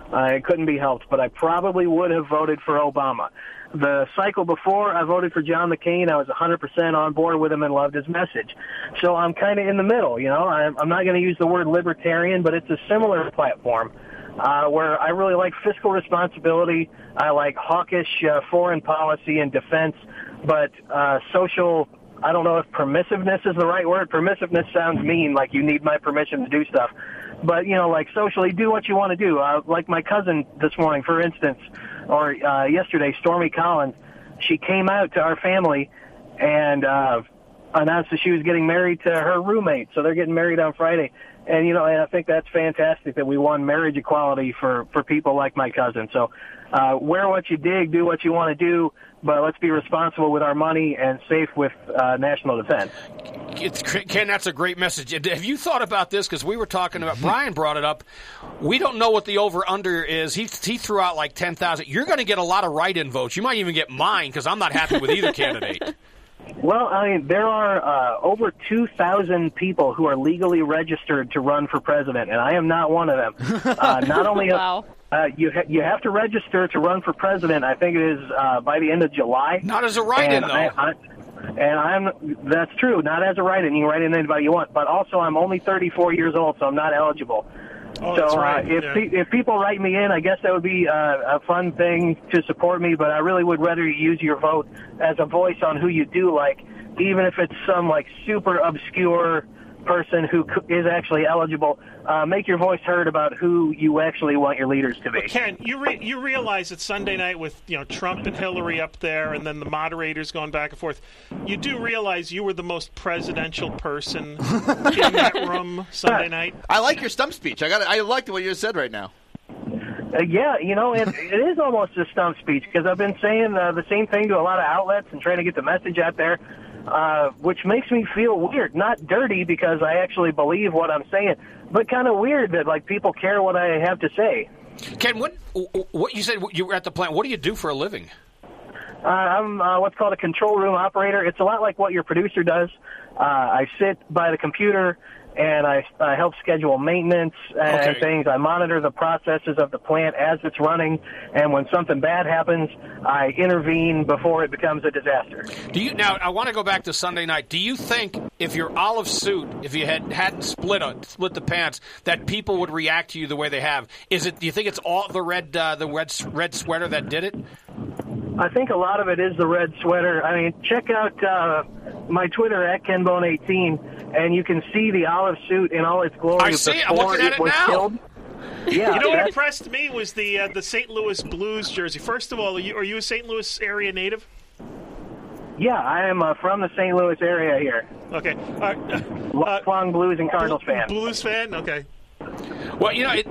It couldn't be helped, but I probably would have voted for Obama. The cycle before, I voted for John McCain. I was 100% on board with him and loved his message. So I'm kind of in the middle, you know. I'm not going to use the word libertarian, but it's a similar platform where I really like fiscal responsibility. I like hawkish foreign policy and defense, but social, I don't know if permissiveness is the right word. Permissiveness sounds mean, like you need my permission to do stuff. But, you know, like socially, do what you want to do. Like my cousin this morning, for instance, or yesterday, Stormy Collins, she came out to our family and announced that she was getting married to her roommate. So they're getting married on Friday. And, you know, and I think that's fantastic that we won marriage equality for people like my cousin. So wear what you dig, do what you want to do, but let's be responsible with our money and safe with national defense. Ken, that's a great message. Have you thought about this? Because we were talking about, Brian brought it up. We don't know what the over-under is. He threw out like 10,000. You're going to get a lot of write-in votes. You might even get mine because I'm not happy with either candidate. Well, I mean, there are over 2,000 people who are legally registered to run for president, and I am not one of them. Not only wow. You have to register to run for president. I think it is by the end of July. Not as a write-in, though. That's true, not as a write-in. You can write in anybody you want. But also, I'm only 34 years old, so I'm not eligible. Oh, so that's right. If people write me in, I guess that would be a fun thing to support me, but I really would rather you use your vote as a voice on who you do like, even if it's some like super obscure person who is actually eligible. Make your voice heard about who you actually want your leaders to be. But Ken, you realize that Sunday night with Trump and Hillary up there, and then the moderators going back and forth, you do realize you were the most presidential person in that room Sunday night. I like your stump speech. I liked what you just said right now. Yeah, you know, it is almost a stump speech because I've been saying the same thing to a lot of outlets and trying to get the message out there. Which makes me feel weird. Not dirty because I actually believe what I'm saying, but kind of weird that like people care what I have to say. Ken, what you said you were at the plant? What do you do for a living? I'm what's called a control room operator. It's a lot like what your producer does. I sit by the computer and I help schedule maintenance and things. I monitor the processes of the plant as it's running, and when something bad happens, I intervene before it becomes a disaster. Now, I want to go back to Sunday night. Do you think if your olive suit, if you hadn't split the pants, that people would react to you the way they have? Do you think it's all the red sweater that did it? I think a lot of it is the red sweater. I mean, check out my Twitter at KenBone18, and you can see the olive suit in all its glory. I see. I'm looking at it now. Killed. Yeah, you know what impressed me was the St. Louis Blues jersey. First of all, are you a St. Louis area native? Yeah, I am from the St. Louis area here. Okay. Lifelong Blues and Cardinals fan. Blues fan? Okay. Well,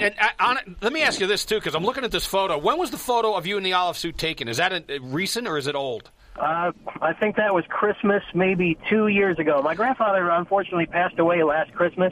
let me ask you this, too, because I'm looking at this photo. When was the photo of you in the olive suit taken? Is that recent or is it old? I think that was Christmas maybe 2 years ago. My grandfather, unfortunately, passed away last Christmas.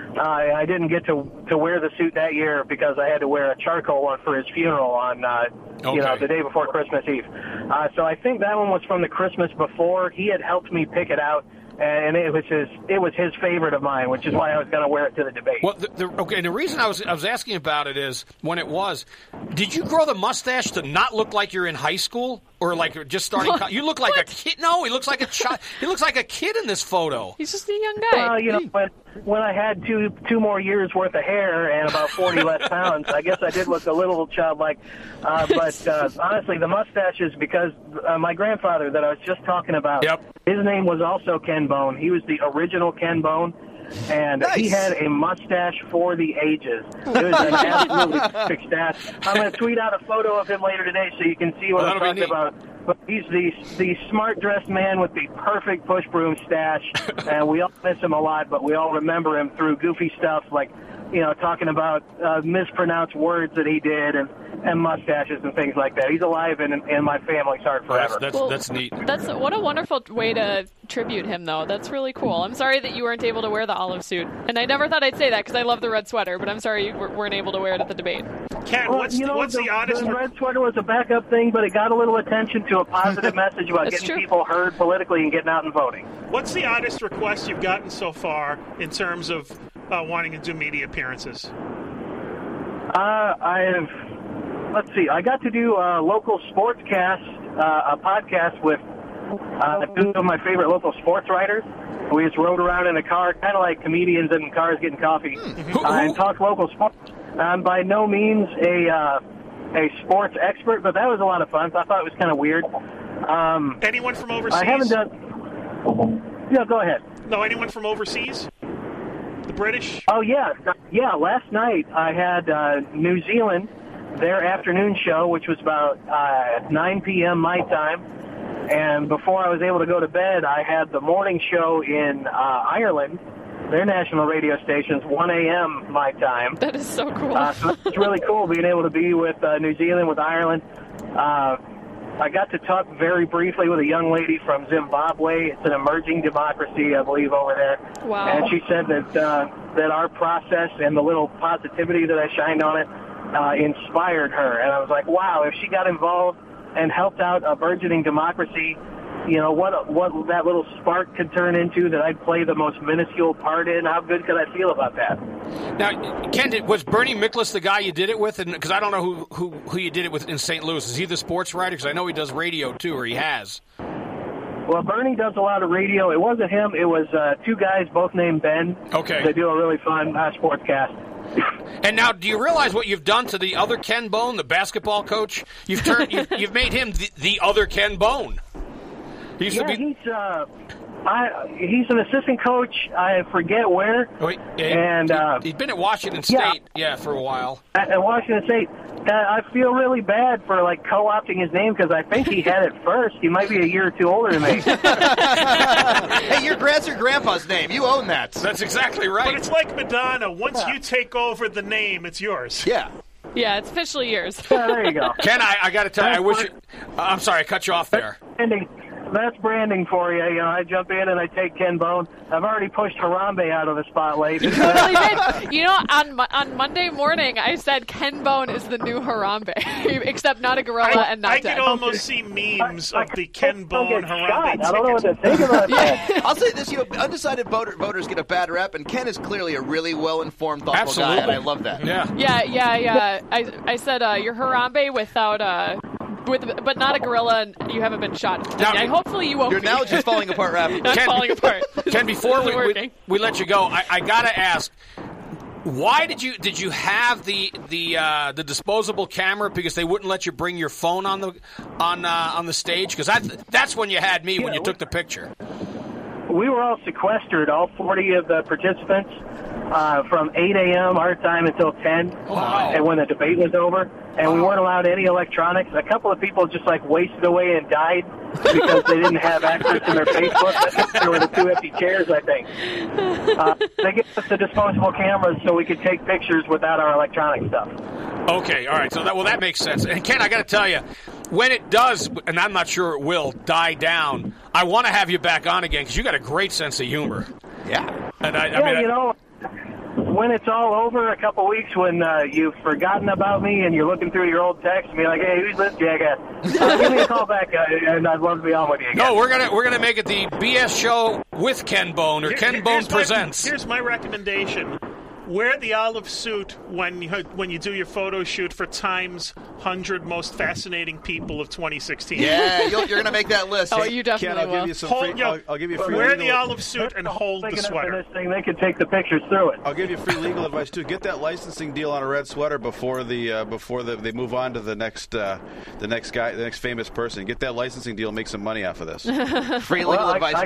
I didn't get to wear the suit that year because I had to wear a charcoal one for his funeral on the day before Christmas Eve. So I think that one was from the Christmas before. He had helped me pick it out. And it was his favorite of mine, which is why I was going to wear it to the debate. Well, the reason I was asking about it is when it was, did you grow the mustache to not look like you're in high school or like just starting? You look like a kid. No, he looks like a child. He looks like a kid in this photo. He's just a young guy. Well, when I had two more years worth of hair and about 40 less pounds, I guess I did look a little childlike. But honestly, the mustache is because my grandfather that I was just talking about. Yep. His name was also Ken Bone. He was the original Ken Bone, and he had a mustache for the ages. It was an absolutely perfect stash. I'm going to tweet out a photo of him later today so you can see what I'm talking about. But he's the smart-dressed man with the perfect push broom stash, and we all miss him a lot, but we all remember him through goofy stuff like, talking about mispronounced words that he did and mustaches and things like that. He's alive in my family's heart forever. That's neat. What a wonderful way to tribute him, though. That's really cool. I'm sorry that you weren't able to wear the olive suit. And I never thought I'd say that because I love the red sweater, but I'm sorry you weren't able to wear it at the debate. Ken, what's the oddest... The red sweater was a backup thing, but it got a little attention to a positive message about getting people heard politically and getting out and voting. What's the oddest request you've gotten so far in terms of wanting to do media appearances? Let's see. I got to do a local sportscast, a podcast with two of my favorite local sports writers. We just rode around in a car, kind of like comedians in cars getting coffee, and talked local sports. I'm by no means a sports expert, but that was a lot of fun. So I thought it was kind of weird. Anyone from overseas? I haven't done. Yeah, go ahead. No, anyone from overseas? The British? Oh, yeah. Yeah, last night I had New Zealand, their afternoon show, which was about 9 p.m. my time. And before I was able to go to bed, I had the morning show in Ireland, their national radio stations, 1 a.m. my time. That is so cool. So it's really cool being able to be with New Zealand, with Ireland. I got to talk very briefly with a young lady from Zimbabwe. It's an emerging democracy, I believe, over there. Wow. And she said that our process and the little positivity that I shined on it inspired her. And I was like, wow, if she got involved and helped out a burgeoning democracy, you know, what that little spark could turn into that I'd play the most minuscule part in, how good could I feel about that? Now, Ken, was Bernie Miklasz the guy you did it with? Because I don't know who you did it with in St. Louis. Is he the sports writer? Because I know he does radio, too, or he has. Well, Bernie does a lot of radio. It wasn't him. It was two guys, both named Ben. Okay. They do a really fun sportscast. And now, do you realize what you've done to the other Ken Bone, the basketball coach? You've made him the other Ken Bone. He used to be... he's an assistant coach. I forget where. He's been at Washington State, for a while. At Washington State. I feel really bad for co-opting his name because I think he had it first. He might be a year or two older than me. Hey, your grandpa's name. You own that. That's exactly right. But it's like Madonna. Once you take over the name, it's yours. Yeah. Yeah, it's officially yours. Yeah, there you go. Ken, I got to tell you, I wish. I'm sorry, I cut you off there. That's branding for you. You know, I jump in and I take Ken Bone. I've already pushed Harambe out of the spotlight. You totally did. You know, on Monday morning, I said Ken Bone is the new Harambe, except not a gorilla and not I dead. can almost see memes of the Ken Bone Harambe ticket. I don't know what to think about that. I'll say this, undecided voters get a bad rep, and Ken is clearly a really well-informed, thoughtful guy, and I love that. Yeah. I said you're Harambe without but not a gorilla, and you haven't been shot. Now, hopefully you won't. You're now just falling apart rapidly. I'm falling apart. Ken, before we let you go, I gotta ask, why did you have the disposable camera? Because they wouldn't let you bring your phone on the stage? Because that's when you had me when you took the picture. We were all sequestered, all 40 of the participants, from 8 a.m. our time until 10, and when the debate was over. And we weren't allowed any electronics. A couple of people just wasted away and died because they didn't have access to their Facebook. There were the two empty chairs, I think. They gave us the disposable cameras so we could take pictures without our electronic stuff. Okay, all right. So that makes sense. And Ken, I got to tell you, when it does, and I'm not sure it will, die down, I want to have you back on again because you got a great sense of humor. Yeah. And when it's all over, a couple weeks, when you've forgotten about me and you're looking through your old texts and be like, "Hey, who's this jackass?" Give me a call back, and I'd love to be on with you again. No, we're gonna make it the BS show with Ken Bone, or Ken Bone Presents. Here's my recommendation. Wear the olive suit when you do your photo shoot for Time's 100 Most Fascinating People of 2016. Yeah, you're going to make that list. Oh, you definitely Ken, will. I'll give you free Wear legal the olive suit and hold the sweater. They could take the pictures through it. I'll give you free legal advice too. Get that licensing deal on a red sweater before they move on to the next famous person. Get that licensing deal, make some money off of this. Free legal advice.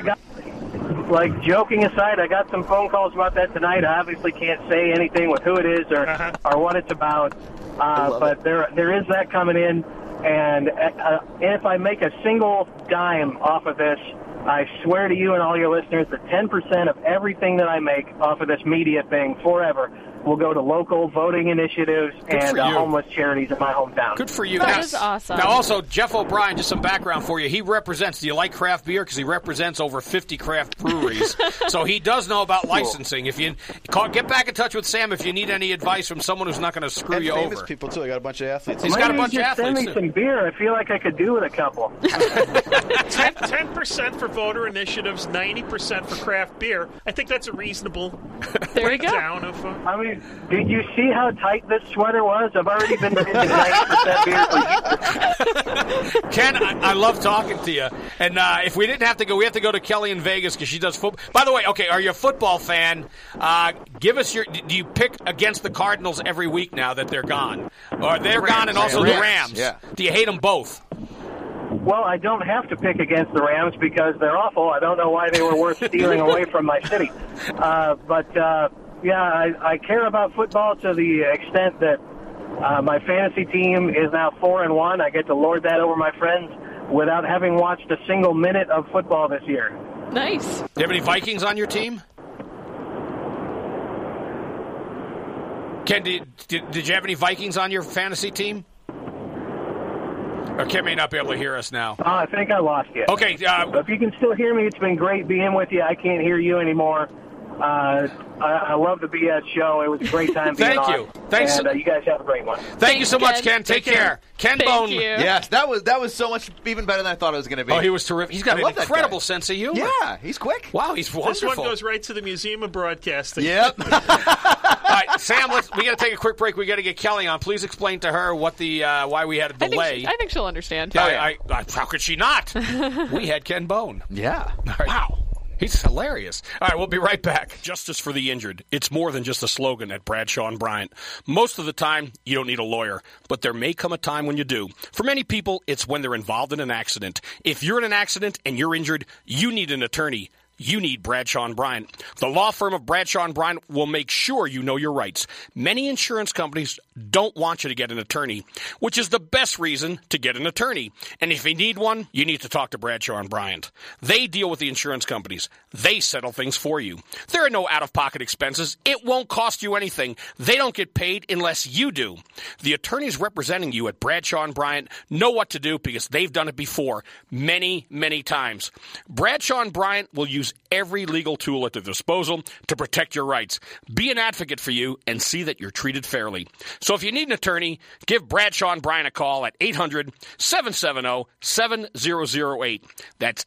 Joking aside, I got some phone calls about that tonight. I obviously can't say anything with who it is or what it's about, but there is that coming in, and if I make a single dime off of this, I swear to you and all your listeners that 10% of everything that I make off of this media thing forever will go to local voting initiatives and homeless charities in my hometown. Good for you. That is awesome. Now, also, Jeff O'Brien, just some background for you. He represents, do you like craft beer? Because he represents over 50 craft breweries. So he does know about licensing. If you get back in touch with Sam if you need any advice from someone who's not going to screw you famous over. People, too. I got a bunch of athletes. He's got a bunch of athletes, send me some beer. I feel like I could do with a couple. 10% for voter initiatives, 90% for craft beer. I think that's a reasonable there you go. breakdown of... Did you see how tight this sweater was? I've already been drinking 90% beer. Ken, I love talking to you. And if we didn't have to go, we have to go to Kelly in Vegas because she does football. By the way, okay, are you a football fan? Give us do you pick against the Cardinals every week now that they're gone? Or they're gone and also the Rams. Yeah. Do you hate them both? Well, I don't have to pick against the Rams because they're awful. I don't know why they were worth stealing away from my city. I care about football to the extent that my fantasy team is now 4-1. I get to lord that over my friends without having watched a single minute of football this year. Nice. Do you have any Vikings on your team? Ken, did you have any Vikings on your fantasy team? Or Ken may not be able to hear us now. I think I lost you. Okay. If you can still hear me, it's been great being with you. I can't hear you anymore. I love the BS show. It was a great time being on. Thank you. Thanks. And you guys have a great one. Thank you so much, Ken. Take care. Ken Thank Bone. you. Yes, that was so much even better than I thought it was going to be. Oh, he was terrific. He's got I an love that incredible guy. sense of humor. Yeah, he's quick. Wow, he's wonderful. This one goes right to the Museum of Broadcasting. Yep. All right, Sam, we got to take a quick break. We got to get Kelly on. Please explain to her what the why we had a delay. I think she'll understand. How could she not? We had Ken Bone. Yeah. All right. Wow. He's hilarious. All right, we'll be right back. Justice for the injured. It's more than just a slogan at Bradshaw and Bryant. Most of the time, you don't need a lawyer, but there may come a time when you do. For many people, it's when they're involved in an accident. If you're in an accident and you're injured, you need an attorney. You need Bradshaw and Bryant. The law firm of Bradshaw and Bryant will make sure you know your rights. Many insurance companies don't want you to get an attorney, which is the best reason to get an attorney. And if you need one, you need to talk to Bradshaw and Bryant. They deal with the insurance companies. They settle things for you. There are no out-of-pocket expenses. It won't cost you anything. They don't get paid unless you do. The attorneys representing you at Bradshaw and Bryant know what to do because they've done it before many, many times. Bradshaw and Bryant will use every legal tool at their disposal to protect your rights, be an advocate for you, and see that you're treated fairly. So if you need an attorney, give Bradshaw and Bryant a call at 800-770-7008. That's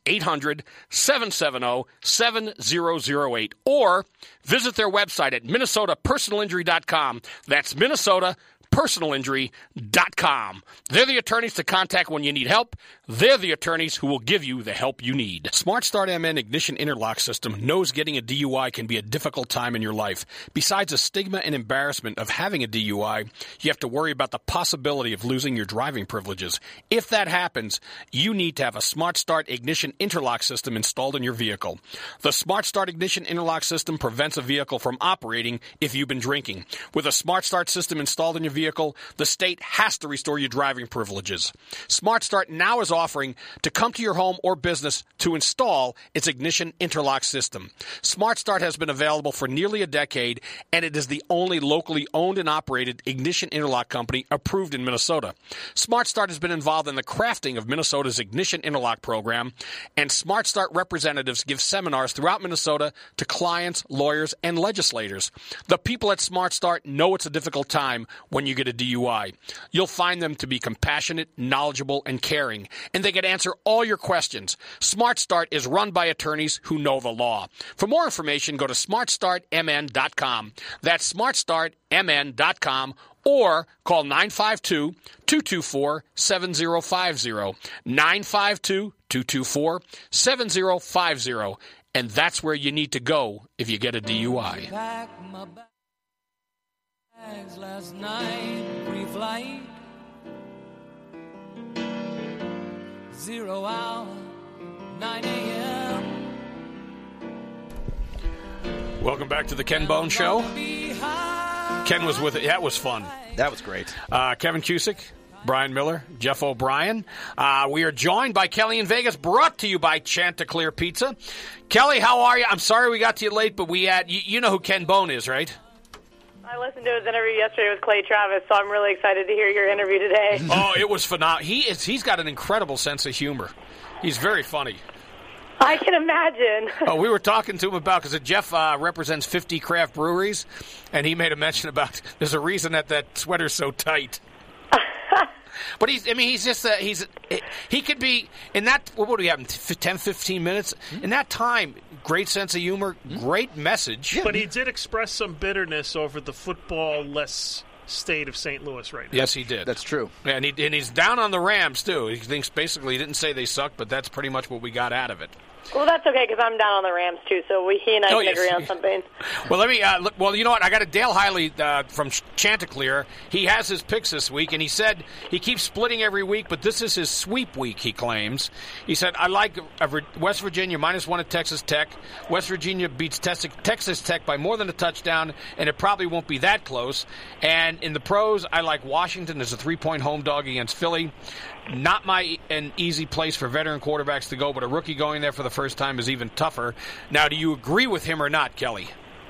800-770-7008. Or visit their website at minnesotapersonalinjury.com. That's minnesotapersonalinjury.com. They're the attorneys to contact when you need help. They're the attorneys who will give you the help you need. Smart Start MN Ignition Interlock System knows getting a DUI can be a difficult time in your life. Besides the stigma and embarrassment of having a DUI, you have to worry about the possibility of losing your driving privileges. If that happens, you need to have a Smart Start Ignition Interlock System installed in your vehicle. The Smart Start Ignition Interlock System prevents a vehicle from operating if you've been drinking. With a Smart Start system installed in your vehicle, the state has to restore your driving privileges. Smart Start now is offering to come to your home or business to install its ignition interlock system. Smart Start has been available for nearly a decade, and it is the only locally owned and operated ignition interlock company approved in Minnesota. Smart Start has been involved in the crafting of Minnesota's ignition interlock program, and Smart Start representatives give seminars throughout Minnesota to clients, lawyers, and legislators. The people at Smart Start know it's a difficult time when you get a DUI. You'll find them to be compassionate, knowledgeable, and caring, and they can answer all your questions. Smart Start is run by attorneys who know the law. For more information, go to smartstartmn.com. That's smartstartmn.com, or call 952-224-7050. 952-224-7050. And that's where you need to go if you get a DUI. Packed my bags last night, pre-flight. 0 hour, 9 a.m. Welcome back to the Ken Bone Show. Ken was with it. That was fun. That was great. Kevin Cusick, Brian Miller, Jeff O'Brien. We are joined by Kelly in Vegas, brought to you by Chanticleer Pizza. Kelly, how are you? I'm sorry we got to you late, but we had you know who Ken Bone is, right? I listened to his interview yesterday with Clay Travis, so I'm really excited to hear your interview today. Oh, it was phenomenal. He's got an incredible sense of humor. He's very funny. I can imagine. Oh, we were talking to him about, because Jeff represents 50 craft breweries, and he made a mention about there's a reason that sweater's so tight. But he's just he could be in that. What would we have? 10, 15 minutes in that time. Great sense of humor, great message. But he did express some bitterness over the football-less state of St. Louis right now. Yes, he did. That's true. Yeah, and he's down on the Rams too. He thinks basically he didn't say they suck, but that's pretty much what we got out of it. Well, that's okay because I'm down on the Rams too, so he and I can agree on something. Well, let me. Well, you know what? I got a Dale Hiley from Chanticleer. He has his picks this week, and he said he keeps splitting every week, but this is his sweep week. He claims. He said, "I like West Virginia -1 at Texas Tech. West Virginia beats Texas Tech by more than a touchdown, and it probably won't be that close. And in the pros, I like Washington as a 3-point home dog against Philly." Not an easy place for veteran quarterbacks to go, but a rookie going there for the first time is even tougher. Now, do you agree with him or not, Kelly?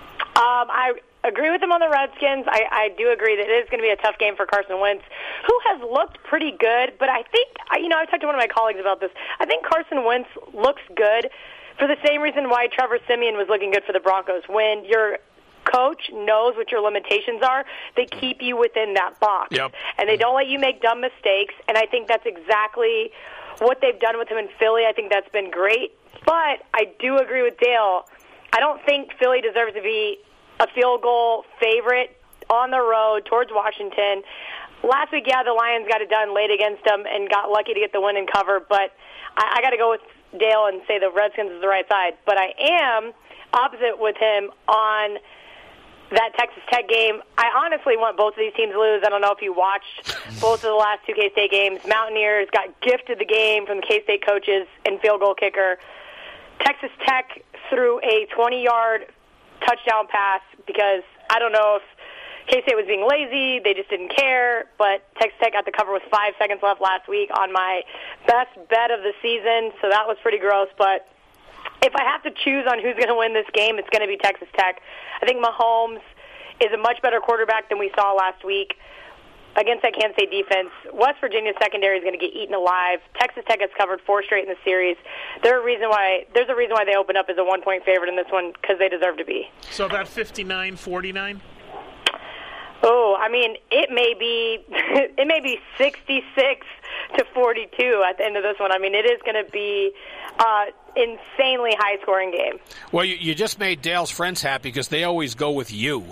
I agree with him on the Redskins. I do agree that it is going to be a tough game for Carson Wentz, who has looked pretty good. But I think, I've talked to one of my colleagues about this. I think Carson Wentz looks good for the same reason why Trevor Siemian was looking good for the Broncos. When you're coach knows what your limitations are, they keep you within that box. Yep. And they don't let you make dumb mistakes, and I think that's exactly what they've done with him in Philly. I think that's been great. But I do agree with Dale. I don't think Philly deserves to be a field goal favorite on the road towards Washington. Last week, the Lions got it done late against them and got lucky to get the win and cover, but I got to go with Dale and say the Redskins is the right side. But I am opposite with him on that Texas Tech game. I honestly want both of these teams to lose. I don't know if you watched both of the last two K-State games. Mountaineers got gifted the game from the K-State coaches and field goal kicker. Texas Tech threw a 20-yard touchdown pass because I don't know if K-State was being lazy, they just didn't care, but Texas Tech got the cover with 5 seconds left last week on my best bet of the season, so that was pretty gross, but if I have to choose on who's going to win this game, it's going to be Texas Tech. I think Mahomes is a much better quarterback than we saw last week against that Kansas State defense. West Virginia's secondary is going to get eaten alive. Texas Tech has covered 4 straight in the series. There's a reason why they opened up as a 1-point favorite in this one because they deserve to be. So that 59-49? Oh, I mean, it may be 66-42 at the end of this one. I mean, it is going to be insanely high-scoring game. Well, you just made Dale's friends happy because they always go with you.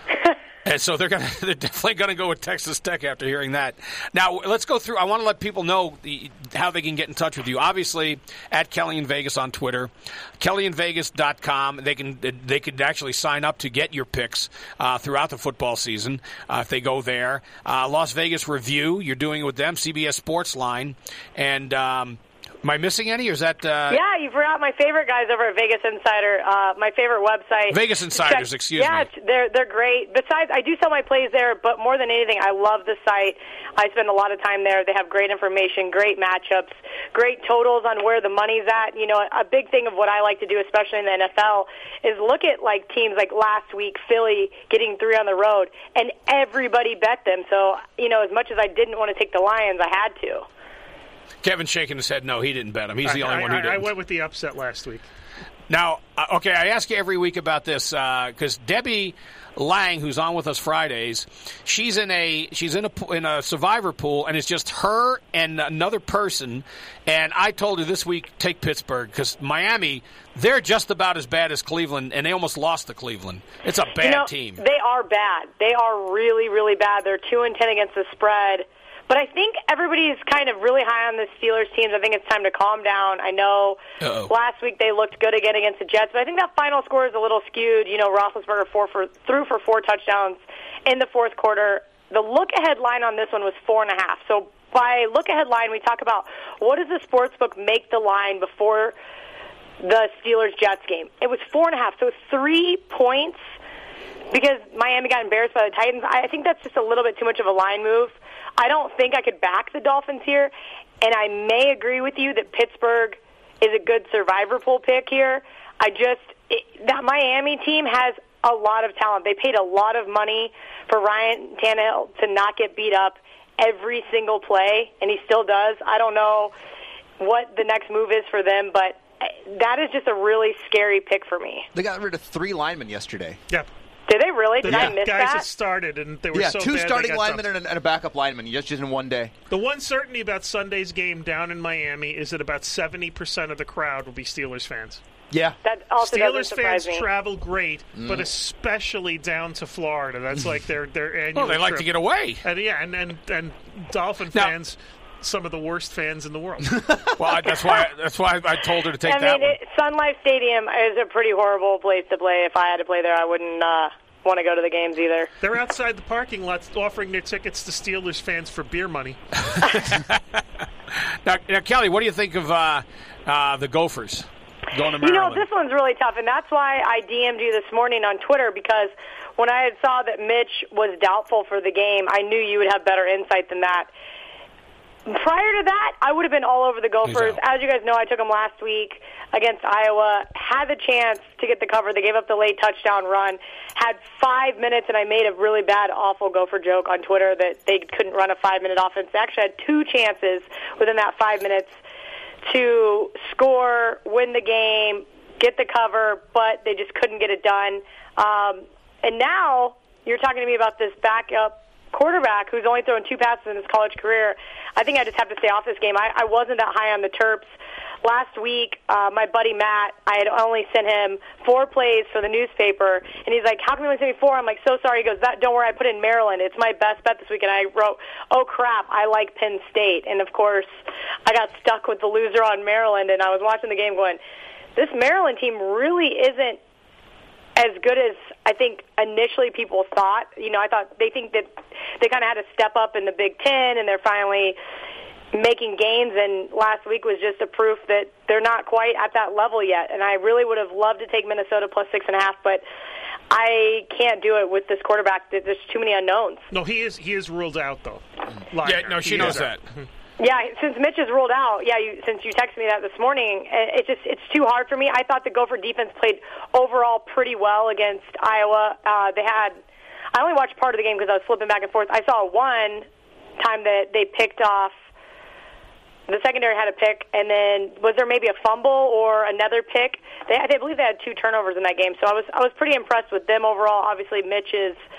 And so they're definitely going to go with Texas Tech after hearing that. Now, let's go through. I want to let people know how they can get in touch with you. Obviously, at Kelly in Vegas on Twitter, KellyInVegas.com. They could actually sign up to get your picks throughout the football season if they go there. Las Vegas Review, you're doing it with them, CBS Sports Line. And am I missing any, or is that... Yeah, you forgot my favorite guys over at Vegas Insider, my favorite website. Vegas Insiders, excuse me. Yeah, they're great. Besides, I do sell my plays there, but more than anything, I love the site. I spend a lot of time there. They have great information, great matchups, great totals on where the money's at. You know, a big thing of what I like to do, especially in the NFL, is look at like teams like last week, Philly getting 3 on the road, and everybody bet them. So, you know, as much as I didn't want to take the Lions, I had to. Kevin's shaking his head. No, he didn't bet him. He's the only one who didn't. I went with the upset last week. Now, okay, I ask you every week about this because Debbie Lang, who's on with us Fridays, she's in a survivor pool, and it's just her and another person. And I told her this week, take Pittsburgh because Miami, they're just about as bad as Cleveland, and they almost lost to Cleveland. It's a bad team. They are bad. They are really, really bad. They're 2-10 against the spread. But I think everybody's kind of really high on the Steelers teams. I think it's time to calm down. I know last week they looked good again against the Jets, but I think that final score is a little skewed. You know, Roethlisberger threw for 4 touchdowns in the fourth quarter. The look-ahead line on this one was 4.5. So by look-ahead line, we talk about what does the sportsbook make the line before the Steelers-Jets game. It was 4.5, so 3 points because Miami got embarrassed by the Titans. I think that's just a little bit too much of a line move. I don't think I could back the Dolphins here, and I may agree with you that Pittsburgh is a good survivor pool pick here. That Miami team has a lot of talent. They paid a lot of money for Ryan Tannehill to not get beat up every single play, and he still does. I don't know what the next move is for them, but that is just a really scary pick for me. They got rid of 3 linemen yesterday. Yep. Did they really? Did I miss guys that? that started, and they were so two bad starting they got linemen dumped. and a backup lineman just in one day. The one certainty about Sunday's game down in Miami is that about 70% of the crowd will be Steelers fans. Yeah. That also doesn't Steelers surprise fans me. travel great, but especially down to Florida. That's like their annual Well, they like trip. to get away. And and Dolphin Now- fans, some of the worst fans in the world. Well, that's why I told her to take I that mean, one. Sun Life Stadium is a pretty horrible place to play. If I had to play there, I wouldn't want to go to the games either. They're outside the parking lot offering their tickets to Steelers fans for beer money. Now, Kelly, what do you think of the Gophers going to Maryland? You know, this one's really tough, and that's why I DM'd you this morning on Twitter, because when I had saw that Mitch was doubtful for the game, I knew you would have better insight than that. Prior to that, I would have been all over the Gophers. As you guys know, I took them last week against Iowa, had the chance to get the cover. They gave up the late touchdown run, had 5 minutes, and I made a really bad, awful Gopher joke on Twitter that they couldn't run a 5-minute offense. They actually had 2 chances within that 5 minutes to score, win the game, get the cover, but they just couldn't get it done. And now you're talking to me about this backup quarterback who's only thrown 2 passes in his college career. I think I just have to stay off this game. I wasn't that high on the Terps. Last week, my buddy Matt, I had only sent him 4 plays for the newspaper, and he's like, how come you only sent me 4? I'm like, so sorry. He goes, don't worry, I put in Maryland. It's my best bet this week. And I wrote, oh, crap, I like Penn State. And, of course, I got stuck with the loser on Maryland, and I was watching the game going, this Maryland team really isn't as good as I think initially people thought. You know, I thought they think that they kind of had to step up in the Big Ten, and they're finally making gains, and last week was just a proof that they're not quite at that level yet. And I really would have loved to take Minnesota plus 6.5, but I can't do it with this quarterback. There's too many unknowns. No, he is ruled out, though. Yeah, no, she knows that. Yeah, since Mitch is ruled out, since you texted me that this morning, it's too hard for me. I thought the Gopher defense played overall pretty well against Iowa. I only watched part of the game because I was flipping back and forth. I saw one time that they picked off. The secondary had a pick, and then was there maybe a fumble or another pick? I believe they had 2 turnovers in that game, so I was pretty impressed with them overall. Obviously, Mitch,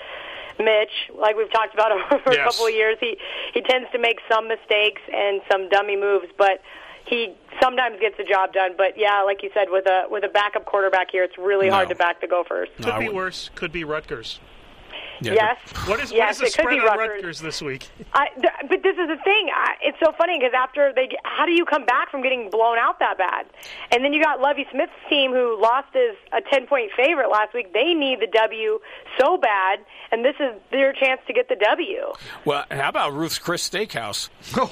like we've talked about over a couple of years, he tends to make some mistakes and some dummy moves, but he sometimes gets the job done. But yeah, like you said, with a backup quarterback here, it's really hard to back the Gophers. Could be worse. Could be Rutgers. Yeah, yes. What is yes, the spread on Rutgers. Rutgers this week? But this is the thing. It's so funny because how do you come back from getting blown out that bad? And then you got Lovie Smith's team who lost as a 10-point favorite last week. They need the W so bad, and this is their chance to get the W. Well, how about Ruth's Chris Steakhouse?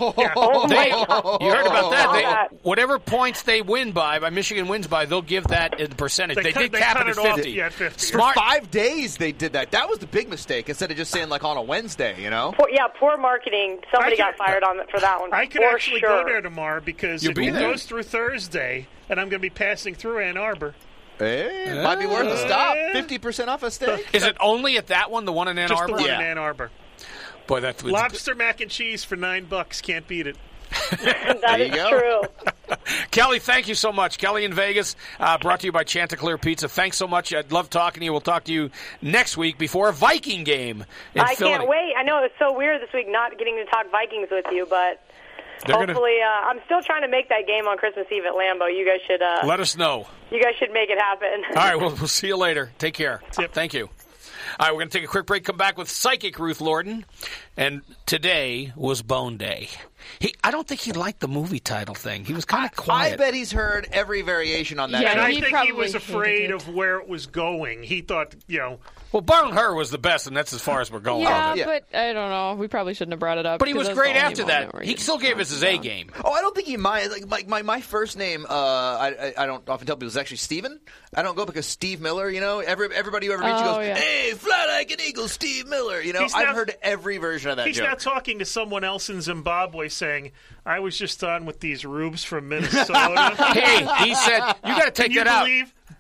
You heard about that? Whatever points they win by Michigan wins by, they'll give that in percentage. They did cap it at 50. Yeah, at 50. Smart. For 5 days they did that. That was the big mistake instead of just saying like on a Wednesday, you know? Poor marketing. Somebody got fired for that one. I could for actually sure. go there tomorrow because it be there. goes through Thursday, and I'm going to be passing through Ann Arbor. Hey, might be worth a stop. 50% off a steak. Is it only at that one, the one in Ann Just Arbor? the one Yeah. in Ann Arbor. Boy, that's Lobster mac and cheese for $9. Can't beat it. That is go. true. Kelly, thank you so much. Kelly in Vegas, brought to you by Chanticleer Pizza. Thanks so much. I'd love talking to you. We'll talk to you next week before a Viking game in I Philly. can't wait. I know it's so weird this week not getting to talk Vikings with you, but hopefully I'm still trying to make that game on Christmas Eve at Lambeau. You guys should let us know. You guys should make it happen. All right, we'll see you later. Take care. Thank you. All right, we're going to take a quick break, come back with Psychic Ruth Lorden. And today was Bone Day. I don't think he liked the movie title thing. He was kind of quiet. I bet he's heard every variation on that. Yeah, And I he think he probably was afraid hated it. of where it was going. He thought, Well, Bone Her was the best, and that's as far as we're going. Yeah, Yeah. but I don't know. We probably shouldn't have brought it up. But he because was that's great the only after moment that. where He still gave us his A game. Oh, I don't think he minds. Like my first name, I don't often tell people is actually Steven. I don't go because Steve Miller. You know, everybody who ever meets you Oh, goes, yeah. "Hey, fly like an eagle, Steve Miller." You know, He's I've not- heard every version of that he's joke. not talking to someone else in Zimbabwe saying, I was just on with these rubes from Minnesota. Hey, he said, you got to take Can you that out. believe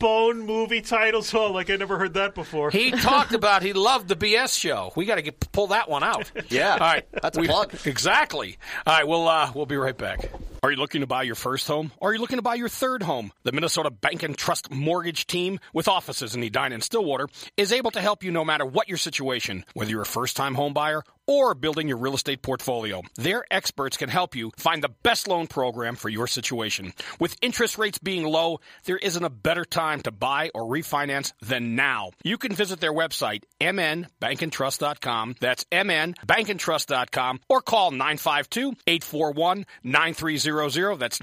Bone movie titles. Oh, like I never heard that before. He talked about he loved the BS show. We got to pull that one out. Yeah, all right, that's a plug. Exactly. All right, we'll be right back. Are you looking to buy your first home? Or are you looking to buy your third home? The Minnesota Bank and Trust Mortgage Team, with offices in Edina and Stillwater, is able to help you no matter what your situation, whether you're a first-time home buyer or building your real estate portfolio. Their experts can help you find the best loan program for your situation. With interest rates being low, there isn't a better time to buy or refinance than now. You can visit their website, mnbankandtrust.com. That's mnbankandtrust.com, or call 952-841-9300. That's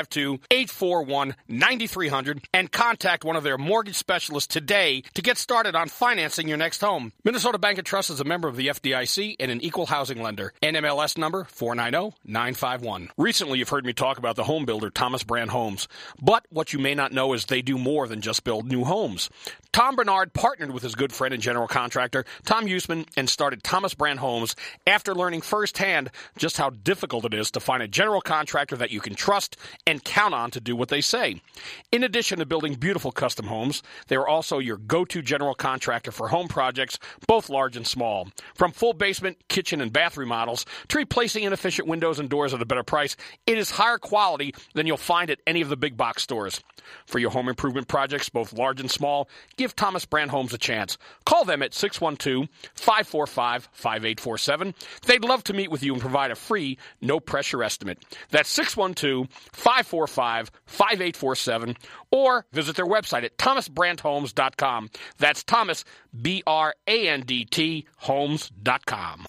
952-841-9300, and contact one of their mortgage specialists today to get started on financing your next home. Minnesota Bank and Trust is a member of the FDIC and an equal housing lender. NMLS number 490951. Recently, you've heard me talk about the home builder Thomas Brand Homes. But what you may not know is they do more than just build new homes. Tom Bernard partnered with his good friend and general contractor, Tom Usman, and started Thomas Brand Homes after learning firsthand just how difficult it is to find a general contractor that you can trust and count on to do what they say. In addition to building beautiful custom homes, they are also your go-to general contractor for home projects, both large and small. From full basement, kitchen, and bath remodels to replacing inefficient windows and doors at a better price, it is higher quality than you'll find at any of the big box stores. For your home improvement projects, both large and small, give Thomas Brand Homes a chance. Call them at 612-545-5847. They'd love to meet with you and provide a free, no-pressure estimate. That's 612-545-5847, or visit their website at thomasbrandhomes.com. That's Thomas, B-R-A-N-D-T, homes.com.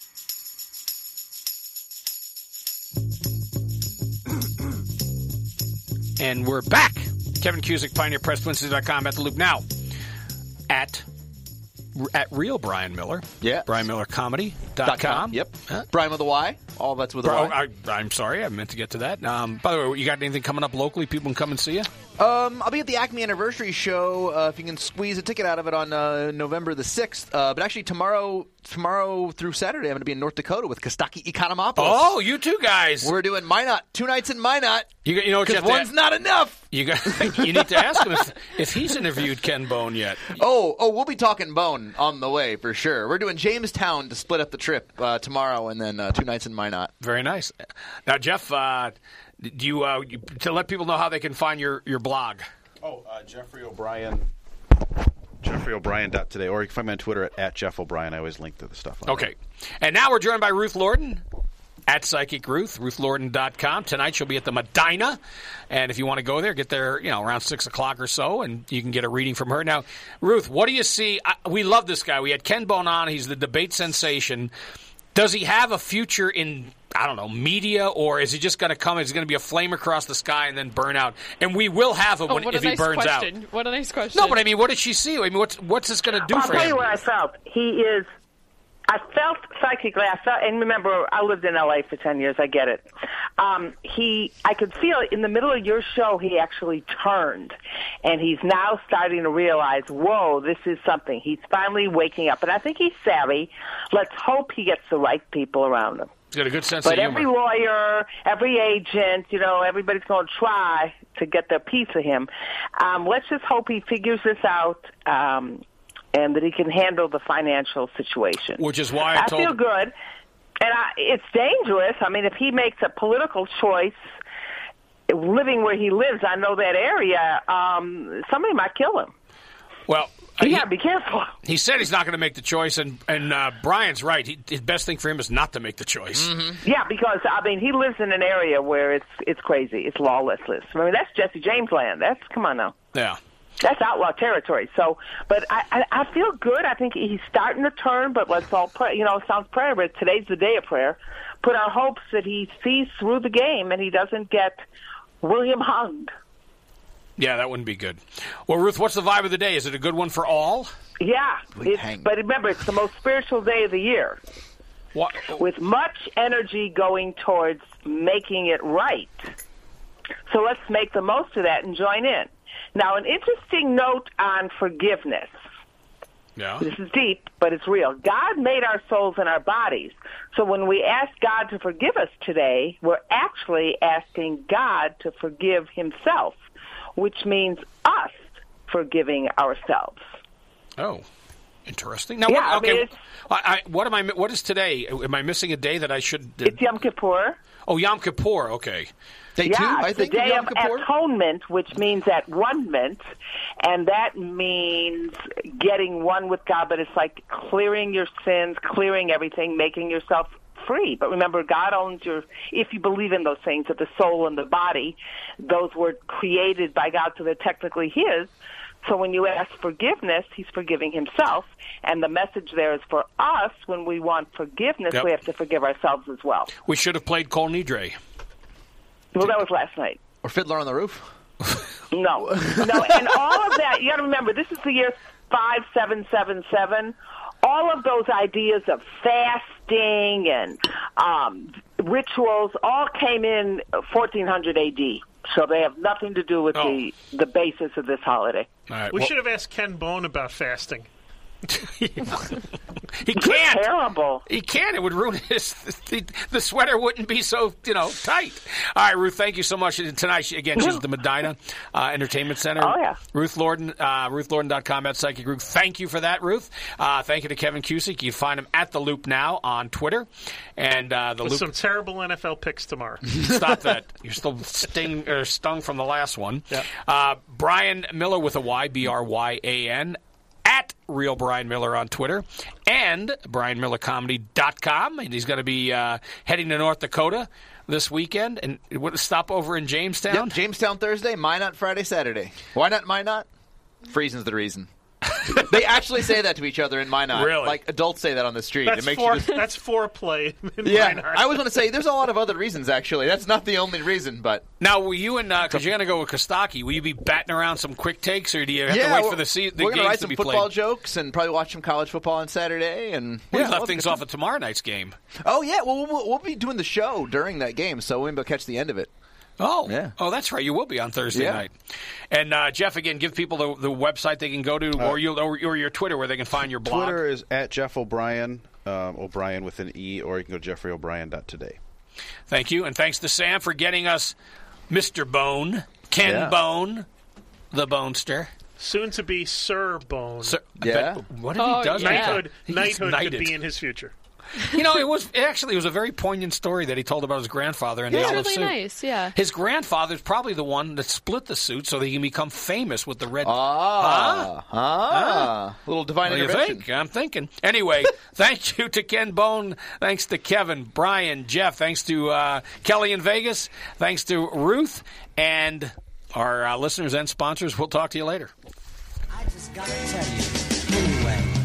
And we're back. Kevin Cusick, PioneerPress, at the Loop now. At Real Brian Miller. Yeah. BrianMillerComedy.com. Yep. Brian with a Y. All that's with a Y. I'm sorry. I meant to get to that. By the way, you got anything coming up locally? People can come and see you? I'll be at the Acme Anniversary Show, if you can squeeze a ticket out of it on November the 6th. But actually, tomorrow through Saturday, I'm going to be in North Dakota with Kostaki Economopoulos. Oh, you two guys. We're doing Minot. 2 nights in Minot. You know what? Because one's not enough. You need to ask him if he's interviewed Ken Bone yet. Oh, we'll be talking Bone on the way for sure. We're doing Jamestown to split up the trip tomorrow, and then 2 nights in Minot. Very nice. Now, Jeff, do you to let people know how they can find your blog? Oh, Jeffrey O'Brien. JeffreyO'Brien.today, or you can find me on Twitter at Jeff O'Brien. I always link to the stuff. Okay. And now we're joined by Ruth Lorden at Psychic Ruth, RuthLorden.com. Tonight she'll be at the Medina, and if you want to go there, get there around 6 o'clock or so, and you can get a reading from her. Now, Ruth, what do you see? We love this guy. We had Ken Bone on. He's the debate sensation. Does he have a future in, I don't know, media, or is he just going to come? Is he going to be a flame across the sky and then burn out? And we will have him if he burns out. What a nice question. No, but I mean, what did she see? I mean, what's this going to do for him? I'll tell you what I felt. I felt psychically, and remember, I lived in L.A. for 10 years, I get it. I could feel in the middle of your show, he actually turned, and he's now starting to realize, whoa, this is something. He's finally waking up, and I think he's savvy. Let's hope he gets the right people around him. He's got a good sense of humor. But every lawyer, every agent, everybody's going to try to get their piece of him. Let's just hope he figures this out, and that he can handle the financial situation. Which is why I feel good. And it's dangerous. I mean, if he makes a political choice, living where he lives, I know that area, somebody might kill him. Well, you got to be careful. He said he's not going to make the choice, and Brian's right. His best thing for him is not to make the choice. Mm-hmm. Yeah, because, he lives in an area where it's crazy. It's lawlessness. I mean, that's Jesse James land. Come on now. Yeah. That's outlaw territory. So, but I feel good. I think he's starting to turn, but let's all pray. It sounds prayer, but today's the day of prayer. Put our hopes that he sees through the game and he doesn't get William hunged. Yeah, that wouldn't be good. Well, Ruth, what's the vibe of the day? Is it a good one for all? Yeah. But remember, it's the most spiritual day of the year. What? With much energy going towards making it right. So let's make the most of that and join in. Now, an interesting note on forgiveness. Yeah. This is deep, but it's real. God made our souls and our bodies. So when we ask God to forgive us today, we're actually asking God to forgive himself, which means us forgiving ourselves. Oh, interesting. Now, Yeah, what is today? Am I missing a day that I should? It's Yom Kippur. Oh, Yom Kippur. Okay. Day 2, I think. The day Yom of Kippur? atonement, which means at one-ment, and that means getting one with God, but it's like clearing your sins, clearing everything, making yourself free. But remember, God owns if you believe in those things, that the soul and the body, those were created by God, so they're technically His. So when you ask forgiveness, He's forgiving Himself. And the message there is for us, when we want forgiveness, we have to forgive ourselves as well. We should have played Kol Nidre. Well, that was last night. Or Fiddler on the Roof? No. And all of that, you got to remember, this is the year 5777. All of those ideas of fasting and rituals all came in 1400 A.D., so they have nothing to do with the basis of this holiday. Right, we should have asked Ken Bone about fasting. He can't. Terrible. He can't. It would ruin the sweater wouldn't be so tight. All right, Ruth. Thank you so much. Tonight, again, she's at the Medina Entertainment Center. Oh yeah. Ruth Lorden. RuthLorden.com at Psychic Ruth. Thank you for that, Ruth. Thank you to Kevin Cusick. You can find him at the Loop now on Twitter, and the With Loop. some terrible NFL picks tomorrow. Stop that. You're still stung from the last one. Yep. Brian Miller with a Y, BRYAN. At Real Brian Miller on Twitter, and BrianMillerComedy.com. And he's going to be heading to North Dakota this weekend. And stop over in Jamestown? Yep, Jamestown Thursday, Minot Friday, Saturday. Why not Minot? Freezing's the reason. They actually say that to each other in Minot. Really? Like adults say that on the street. That's foreplay in Minot. I was going to say, there's a lot of other reasons, actually. That's not the only reason, but... Now, will you and... Because you're going to go with Kostaki, will you be batting around some quick takes, or do you have to wait for the games to be played? We're going to write some football jokes and probably watch some college football on Saturday. And we left things off at tomorrow night's game. Oh, yeah. Well, we'll be doing the show during that game, so we'll be able to catch the end of it. Oh, yeah. Oh, that's right. You will be on Thursday night. And Jeff, again, give people the website they can go to, or your Twitter where they can find your blog. Twitter is at Jeff O'Brien, O'Brien with an E, or you can go to JeffreyO'Brien.today. Thank you, and thanks to Sam for getting us Mr. Bone, Ken Bone, the Bonester. Soon to be Sir Bone. What if he does? Knighthood could be in his future. It was a very poignant story that he told about his grandfather and the olive really suit. Nice, yeah. His grandfather's probably the one that split the suit so that he can become famous with the red. Little divine intervention. I'm thinking. Anyway, thank you to Ken Bone. Thanks to Kevin, Brian, Jeff. Thanks to Kelly in Vegas. Thanks to Ruth and our listeners and sponsors. We'll talk to you later. I just gotta tell you, anyway.